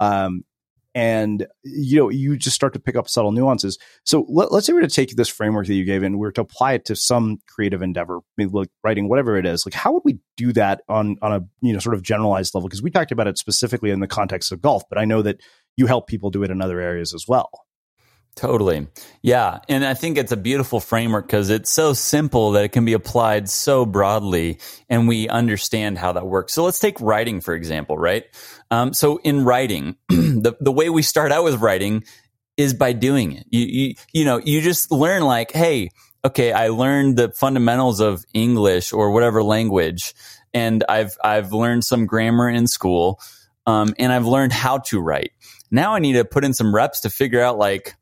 And, you just start to pick up subtle nuances. So let's say we're to take this framework that you gave and we're to apply it to some creative endeavor, maybe like writing, whatever it is. Like, how would we do that on a, sort of generalized level? Because we talked about it specifically in the context of golf, but I know that you help people do it in other areas as well. Totally. Yeah. And I think it's a beautiful framework because it's so simple that it can be applied so broadly and we understand how that works. So let's take writing, for example, right? So in writing, the way we start out with writing is by doing it. You just learn like, hey, okay, I learned the fundamentals of English or whatever language, and I've learned some grammar in school, and I've learned how to write. Now I need to put in some reps to figure out like,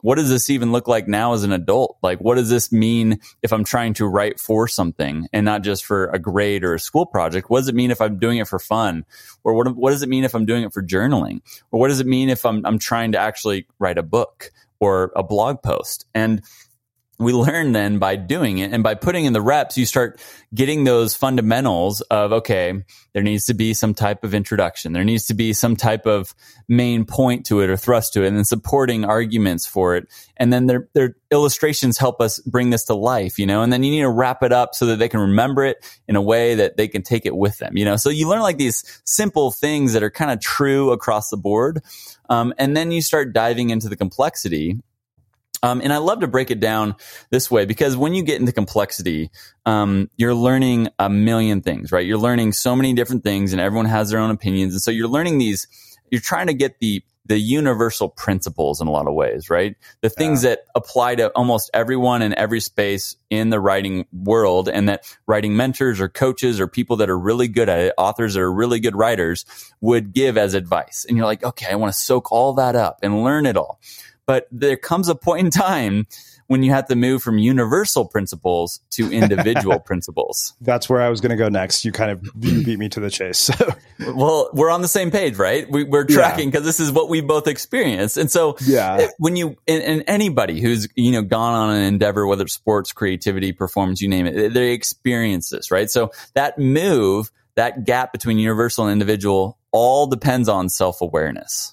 what does this even look like now as an adult? Like, what does this mean if I'm trying to write for something and not just for a grade or a school project? What does it mean if I'm doing it for fun? Or what does it mean if I'm doing it for journaling? Or what does it mean if I'm trying to actually write a book or a blog post? And we learn then by doing it, and by putting in the reps, you start getting those fundamentals of, okay, there needs to be some type of introduction. There needs to be some type of main point to it or thrust to it, and then supporting arguments for it. And then their illustrations help us bring this to life, you know, and then you need to wrap it up so that they can remember it in a way that they can take it with them, you know. So you learn like these simple things that are kind of true across the board. And then you start diving into the complexity. And I love to break it down this way, because when you get into complexity, you're learning a million things, right? You're learning so many different things, and everyone has their own opinions. And so you're learning you're trying to get the universal principles in a lot of ways, right? The things that apply to almost everyone in every space in the writing world, and that writing mentors or coaches or people that are really good at it, authors that are really good writers, would give as advice. And you're like, okay, I want to soak all that up and learn it all. But there comes a point in time when you have to move from universal principles to individual principles. That's where I was going to go next. You beat me to the chase. Well, we're on the same page, right? We're tracking because this is what we both experienced. And so when you, and anybody who's, you know, gone on an endeavor, whether it's sports, creativity, performance, you name it, they experience this, right? So that move, that gap between universal and individual, all depends on self-awareness.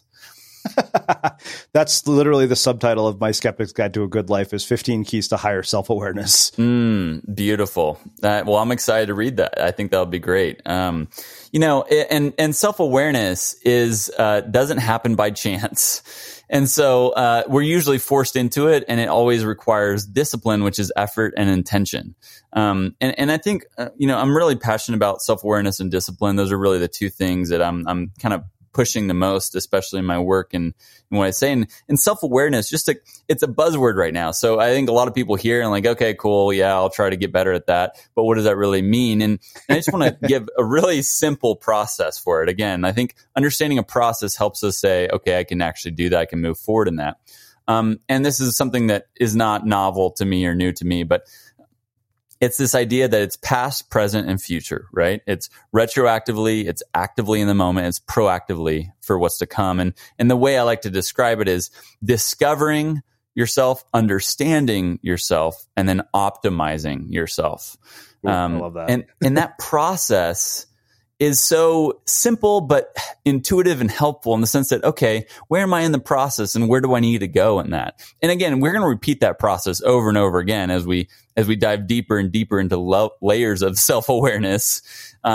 That's literally the subtitle of My Skeptic's Guide to a Good Life, is 15 Keys to Higher Self-Awareness. Beautiful. Well, I'm excited to read that. I think that'll be great. You know, and self-awareness doesn't happen by chance. And so, we're usually forced into it, and it always requires discipline, which is effort and intention. And I think, you know, I'm really passionate about self-awareness and discipline. Those are really the two things that I'm kind of pushing the most, especially in my work and what I say. And self-awareness, it's a buzzword right now. So I think a lot of people hear and like, okay, cool. Yeah, I'll try to get better at that. But what does that really mean? And I just want to give a really simple process for it. Again, I think understanding a process helps us say, okay, I can actually do that. I can move forward in that. And this is something that is not novel to me or new to me, but it's this idea that it's past, present, and future, right? It's retroactively, it's actively in the moment, it's proactively for what's to come. And the way I like to describe it is discovering yourself, understanding yourself, and then optimizing yourself. Ooh, I love that. And that process is so simple, but intuitive and helpful in the sense that, okay, where am I in the process and where do I need to go in that? And again, we're going to repeat that process over and over again as we dive deeper and deeper into layers of self-awareness.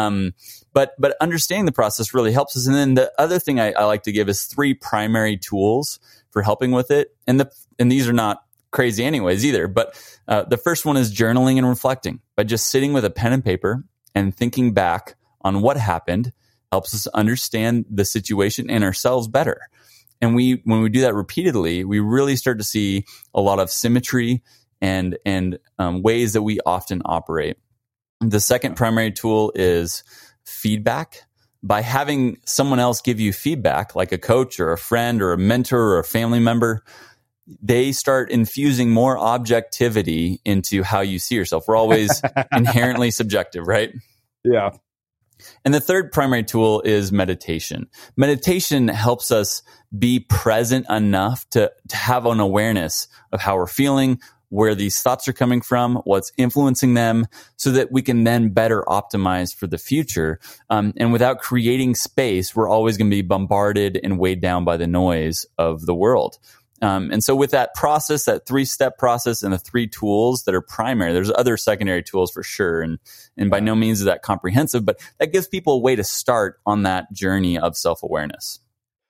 But understanding the process really helps us. And then the other thing I like to give is 3 primary tools for helping with it. And these are not crazy anyways either. But the first one is journaling and reflecting. By just sitting with a pen and paper and thinking back on what happened helps us understand the situation and ourselves better. And when we do that repeatedly, we really start to see a lot of symmetry and ways that we often operate. The second primary tool is feedback. By having someone else give you feedback, like a coach or a friend or a mentor or a family member, they start infusing more objectivity into how you see yourself. We're always inherently subjective, right? Yeah. And the third primary tool is meditation. Meditation helps us be present enough to have an awareness of how we're feeling, where these thoughts are coming from, what's influencing them, so that we can then better optimize for the future. And without creating space, we're always going to be bombarded and weighed down by the noise of the world. And so with that process, that 3-step process and the 3 tools that are primary, there's other secondary tools for sure. And by no means is that comprehensive, but that gives people a way to start on that journey of self-awareness.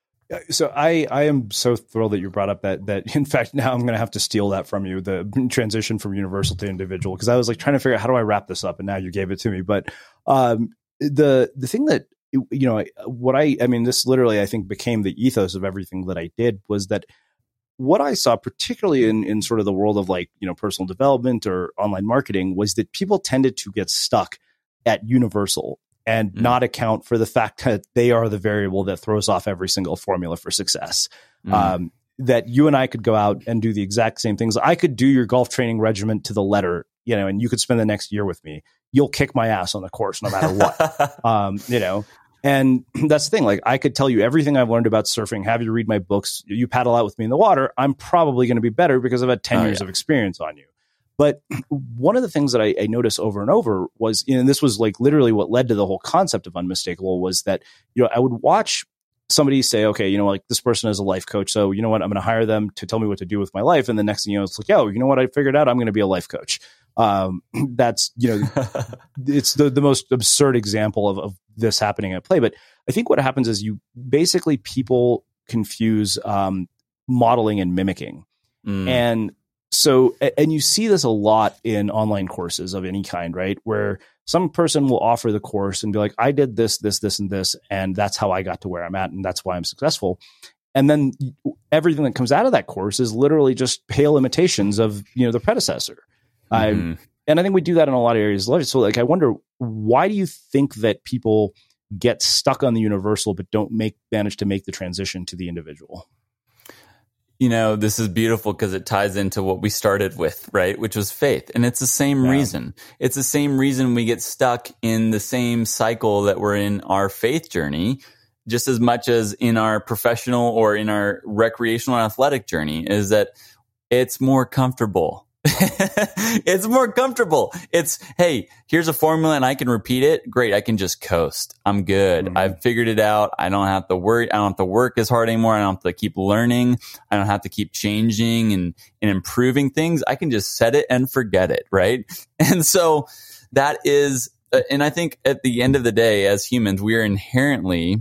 So I am so thrilled that you brought up that in fact, now I'm going to have to steal that from you, the transition from universal to individual, because I was like trying to figure out how do I wrap this up, and now you gave it to me. But the thing that, you know, this literally I think became the ethos of everything that I did was that what I saw, particularly in sort of the world of like, you know, personal development or online marketing, was that people tended to get stuck at universal and not account for the fact that they are the variable that throws off every single formula for success. that you and I could go out and do the exact same things. I could do your golf training regimen to the letter, and you could spend the next year with me. You'll kick my ass on the course no matter what. And that's the thing. Like, I could tell you everything I've learned about surfing, have you read my books, you paddle out with me in the water. I'm probably going to be better because I've had 10 years of experience on you. But one of the things that I noticed over and over was, and this was like literally what led to the whole concept of Unmistakable, was that, I would watch somebody say, okay, like this person is a life coach. So you know what, I'm going to hire them to tell me what to do with my life. And the next thing it's like, you know what, I figured out I'm going to be a life coach. That's, it's the most absurd example of this happening at play. But I think what happens is people confuse modeling and mimicking. And so, and you see this a lot in online courses of any kind, right? Where some person will offer the course and be like, I did this, this, this, and this, and that's how I got to where I'm at. And that's why I'm successful. And then everything that comes out of that course is literally just pale imitations of, the predecessor. And I think we do that in a lot of areas. So like, I wonder, why do you think that people get stuck on the universal, but don't manage to make the transition to the individual? This is beautiful because it ties into what we started with, right? Which was faith. And it's the same reason. It's the same reason we get stuck in the same cycle that we're in our faith journey, just as much as in our professional or in our recreational athletic journey, is that it's more comfortable. It's more comfortable. It's, hey, here's a formula and I can repeat it. Great. I can just coast. I'm good. I've figured it out. I don't have to worry. I don't have to work as hard anymore. I don't have to keep learning. I don't have to keep changing and improving things. I can just set it and forget it. Right. And so that is, and I think at the end of the day, as humans, we are inherently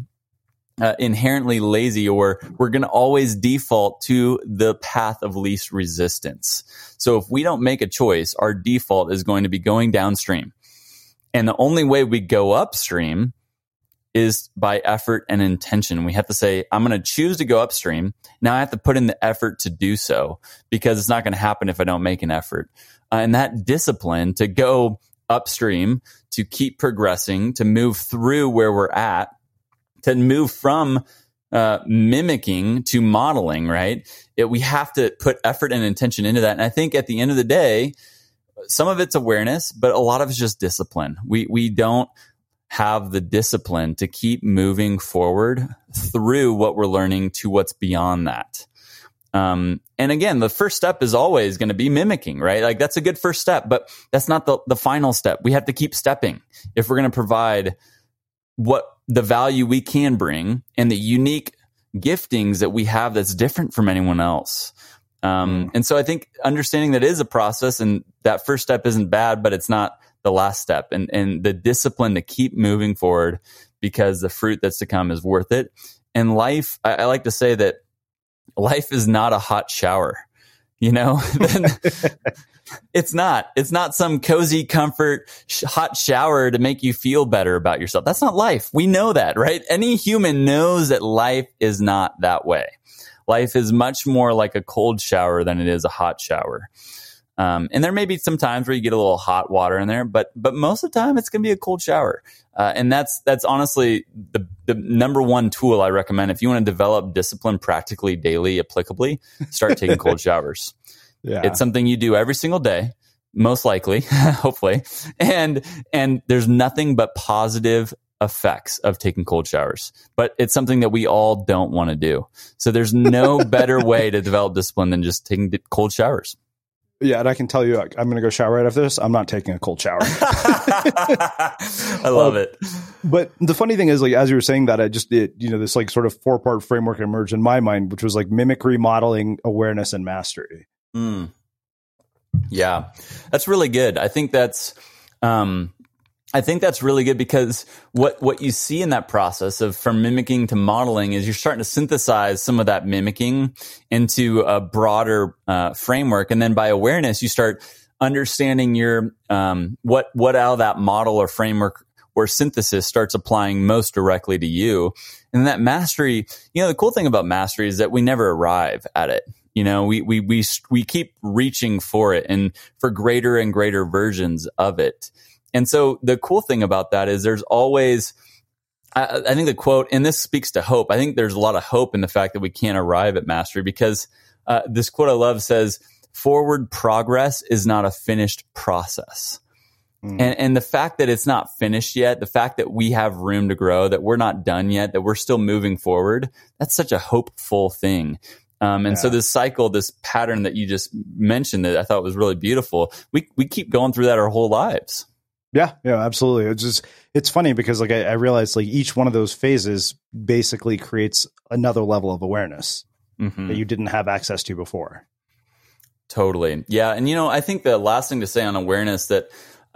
lazy, or we're going to always default to the path of least resistance. So if we don't make a choice, our default is going to be going downstream. And the only way we go upstream is by effort and intention. We have to say, I'm going to choose to go upstream. Now I have to put in the effort to do so, because it's not going to happen if I don't make an effort. And that discipline to go upstream, to keep progressing, to move through where we're at, to move from mimicking to modeling, right? We have to put effort and intention into that. And I think at the end of the day, some of it's awareness, but a lot of it's just discipline. We don't have the discipline to keep moving forward through what we're learning to what's beyond that. And again, the first step is always going to be mimicking, right? Like, that's a good first step, but that's not the final step. We have to keep stepping if we're going to provide what the value we can bring and the unique giftings that we have that's different from anyone else. And so I think understanding that is a process, and that first step isn't bad, but it's not the last step, and the discipline to keep moving forward, because the fruit that's to come is worth it. And life, I like to say that life is not a hot shower, It's not some cozy comfort hot shower to make you feel better about yourself. That's not life. We know that, right? Any human knows that life is not that way. Life is much more like a cold shower than it is a hot shower. And there may be some times where you get a little hot water in there, but most of the time it's going to be a cold shower. And that's honestly the number one tool I recommend. If you want to develop discipline practically daily, applicably, start taking cold showers. Yeah. It's something you do every single day, most likely, hopefully. And there's nothing but positive effects of taking cold showers, but it's something that we all don't want to do. So there's no better way to develop discipline than just taking cold showers. Yeah, and I can tell you, I'm going to go shower right after this. I'm not taking a cold shower. I love it. But the funny thing is, like, as you were saying that, this like sort of 4-part framework emerged in my mind, which was like mimicry, modeling, awareness, and mastery. Yeah, that's really good. I think that's really good, because what you see in that process of from mimicking to modeling is you're starting to synthesize some of that mimicking into a broader framework. And then by awareness, you start understanding your what out of that model or framework or synthesis starts applying most directly to you. And that mastery, the cool thing about mastery is that we never arrive at it. We keep reaching for it and for greater and greater versions of it. And so the cool thing about that is there's always I think the quote, and this speaks to hope. I think there's a lot of hope in the fact that we can't arrive at mastery, because this quote I love says, "Forward progress is not a finished process." And the fact that it's not finished yet, the fact that we have room to grow, that we're not done yet, that we're still moving forward, that's such a hopeful thing. So this cycle, this pattern that you just mentioned that I thought was really beautiful, we keep going through that our whole lives. Yeah, absolutely. It's funny because like I realized like each one of those phases basically creates another level of awareness that you didn't have access to before. Totally. Yeah. And, I think the last thing to say on awareness that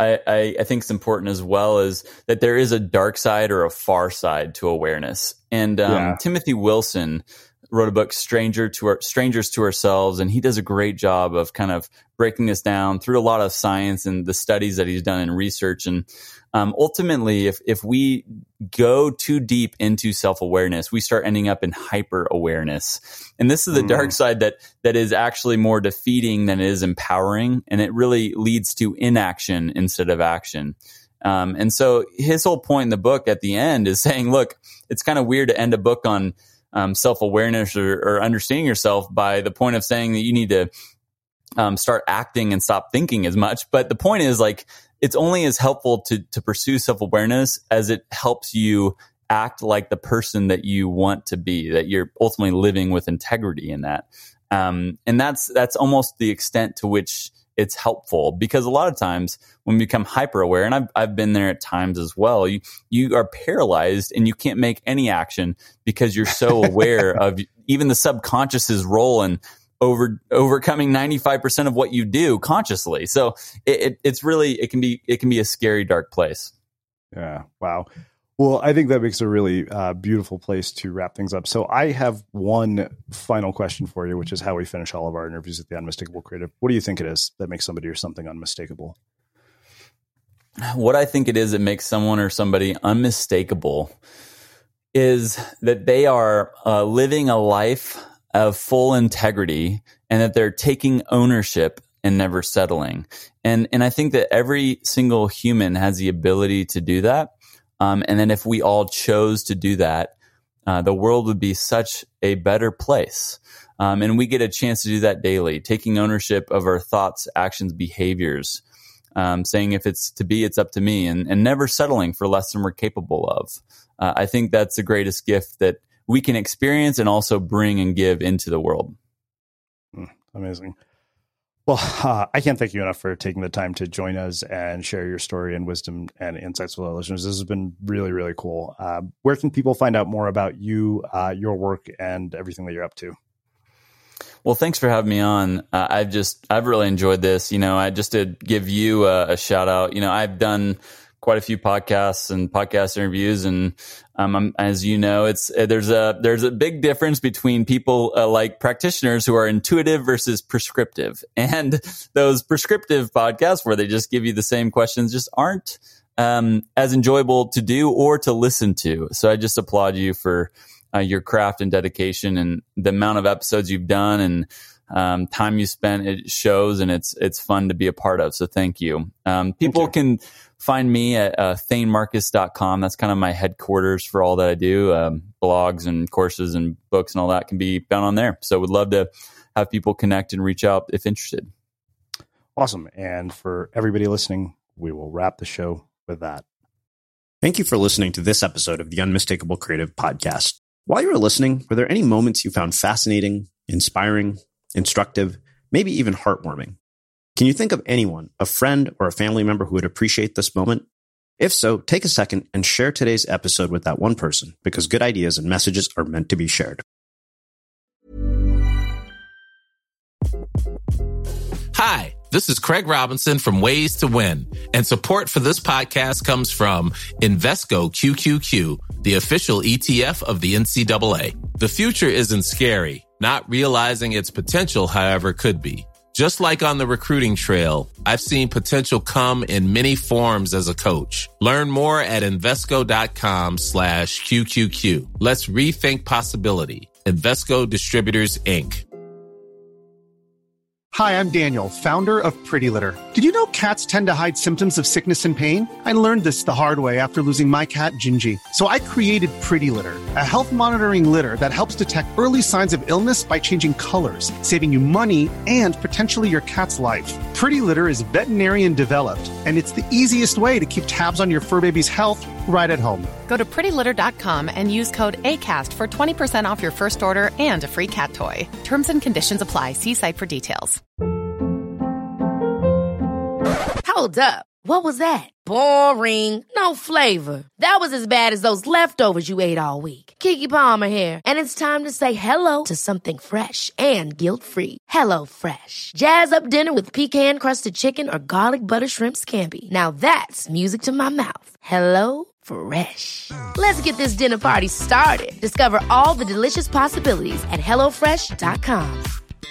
I think is important as well is that there is a dark side or a far side to awareness. And Timothy Wilson wrote a book, Strangers to Ourselves, and he does a great job of kind of breaking this down through a lot of science and the studies that he's done in research. And ultimately, if we go too deep into self-awareness, we start ending up in hyper-awareness. And this is the dark side that is actually more defeating than it is empowering, and it really leads to inaction instead of action. And so his whole point in the book at the end is saying, look, it's kind of weird to end a book on self-awareness or understanding yourself by the point of saying that you need to start acting and stop thinking as much. But the point is, like, it's only as helpful to pursue self-awareness as it helps you act like the person that you want to be, that you're ultimately living with integrity in that. And that's almost the extent to which it's helpful, because a lot of times when we become hyper aware, and I've been there at times as well, you are paralyzed and you can't make any action because you're so aware of even the subconscious's role in overcoming 95% of what you do consciously. So it can be a scary, dark place. Yeah. Wow. Well, I think that makes a really beautiful place to wrap things up. So I have one final question for you, which is how we finish all of our interviews at the Unmistakable Creative. What do you think it is that makes somebody or something unmistakable? What I think it is that makes someone or somebody unmistakable is that they are living a life of full integrity, and that they're taking ownership and never settling. And I think that every single human has the ability to do that. And then if we all chose to do that, the world would be such a better place. And we get a chance to do that daily, taking ownership of our thoughts, actions, behaviors, saying if it's to be, it's up to me, and never settling for less than we're capable of. I think that's the greatest gift that we can experience and also bring and give into the world. Amazing. Well, I can't thank you enough for taking the time to join us and share your story and wisdom and insights with our listeners. This has been really, really cool. Where can people find out more about you, your work, and everything that you're up to? Well, thanks for having me on. I've really enjoyed this. Just to give you a shout out, I've done quite a few podcasts and podcast interviews, and as you know, there's a big difference between people like practitioners who are intuitive versus prescriptive, and those prescriptive podcasts where they just give you the same questions just aren't as enjoyable to do or to listen to. So I just applaud you for your craft and dedication, and the amount of episodes you've done and time you spent. It shows, and it's fun to be a part of. So thank you. People can find me at thanemarcus.com. That's kind of my headquarters for all that I do. Blogs and courses and books and all that can be found on there. So would love to have people connect and reach out if interested. Awesome. And for everybody listening, we will wrap the show with that. Thank you for listening to this episode of the Unmistakable Creative Podcast. While you were listening, were there any moments you found fascinating, inspiring, instructive, maybe even heartwarming? Can you think of anyone, a friend or a family member who would appreciate this moment? If so, take a second and share today's episode with that one person, because good ideas and messages are meant to be shared. Hi, this is Craig Robinson from Ways to Win, and support for this podcast comes from Invesco QQQ, the official ETF of the NCAA. The future isn't scary. Not realizing its potential, however, could be. Just like on the recruiting trail, I've seen potential come in many forms as a coach. Learn more at Invesco.com/QQQ. Let's rethink possibility. Invesco Distributors, Inc. Hi, I'm Daniel, founder of Pretty Litter. Did you know cats tend to hide symptoms of sickness and pain? I learned this the hard way after losing my cat, Gingy. So I created Pretty Litter, a health monitoring litter that helps detect early signs of illness by changing colors, saving you money and potentially your cat's life. Pretty Litter is veterinarian developed, and it's the easiest way to keep tabs on your fur baby's health right at home. Go to prettylitter.com and use code ACAST for 20% off your first order and a free cat toy. Terms and conditions apply. See site for details. Hold up. What was that? Boring. No flavor. That was as bad as those leftovers you ate all week. Keke Palmer here, and it's time to say hello to something fresh and guilt-free. Hello Fresh. Jazz up dinner with pecan-crusted chicken or garlic butter shrimp scampi. Now that's music to my mouth. Hello Fresh. Let's get this dinner party started. Discover all the delicious possibilities at HelloFresh.com.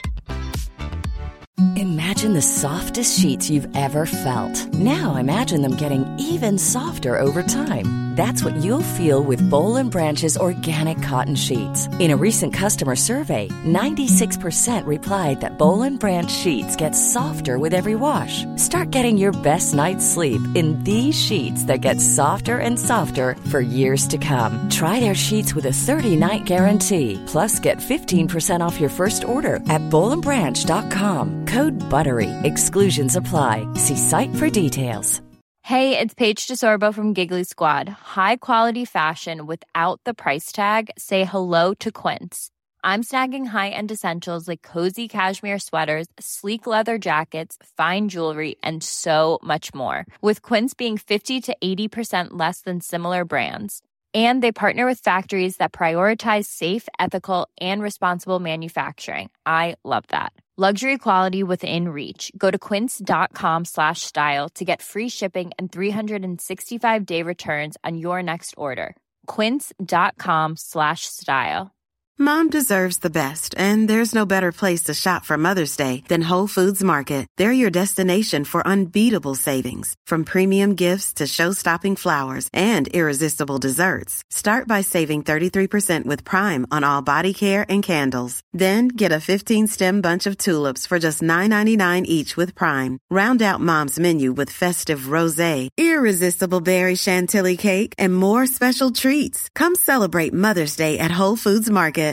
Imagine the softest sheets you've ever felt. Now imagine them getting even softer over time. That's what you'll feel with Boll & Branch's organic cotton sheets. In a recent customer survey, 96% replied that Boll & Branch sheets get softer with every wash. Start getting your best night's sleep in these sheets that get softer and softer for years to come. Try their sheets with a 30-night guarantee. Plus, get 15% off your first order at BollandBranch.com. Code BUTTERY. Exclusions apply. See site for details. Hey, it's Paige DeSorbo from Giggly Squad. High quality fashion without the price tag. Say hello to Quince. I'm snagging high-end essentials like cozy cashmere sweaters, sleek leather jackets, fine jewelry, and so much more. With Quince being 50 to 80% less than similar brands. And they partner with factories that prioritize safe, ethical, and responsible manufacturing. I love that. Luxury quality within reach. Go to quince.com/style to get free shipping and 365-day returns on your next order. Quince.com/style. Mom deserves the best, and there's no better place to shop for Mother's Day than Whole Foods Market. They're your destination for unbeatable savings, from premium gifts to show-stopping flowers and irresistible desserts. Start by saving 33% with Prime on all body care and candles. Then get a 15-stem bunch of tulips for just $9.99 each with Prime. Round out Mom's menu with festive rosé, irresistible berry chantilly cake, and more special treats. Come celebrate Mother's Day at Whole Foods Market.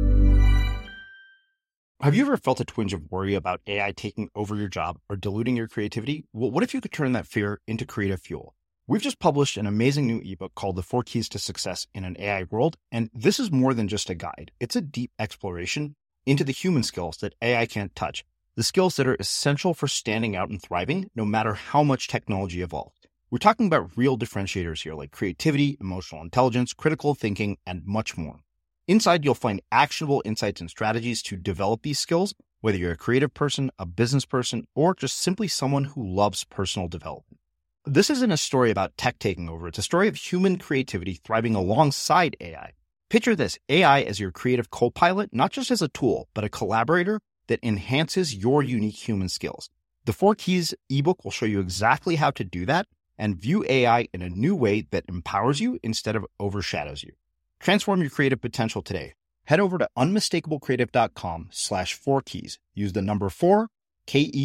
Have you ever felt a twinge of worry about AI taking over your job or diluting your creativity? Well, what if you could turn that fear into creative fuel? We've just published an amazing new ebook called The 4 Keys to Success in an AI World, and this is more than just a guide. It's a deep exploration into the human skills that AI can't touch, the skills that are essential for standing out and thriving, no matter how much technology evolves. We're talking about real differentiators here, like creativity, emotional intelligence, critical thinking, and much more. Inside, you'll find actionable insights and strategies to develop these skills, whether you're a creative person, a business person, or just simply someone who loves personal development. This isn't a story about tech taking over. It's a story of human creativity thriving alongside AI. Picture this, AI as your creative co-pilot, not just as a tool, but a collaborator that enhances your unique human skills. The 4 Keys ebook will show you exactly how to do that and view AI in a new way that empowers you instead of overshadows you. Transform your creative potential today. Head over to unmistakablecreative.com/4keys. Use the number 4,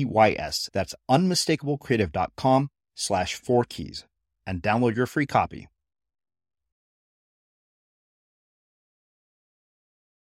KEYS. That's unmistakablecreative.com/4keys and download your free copy.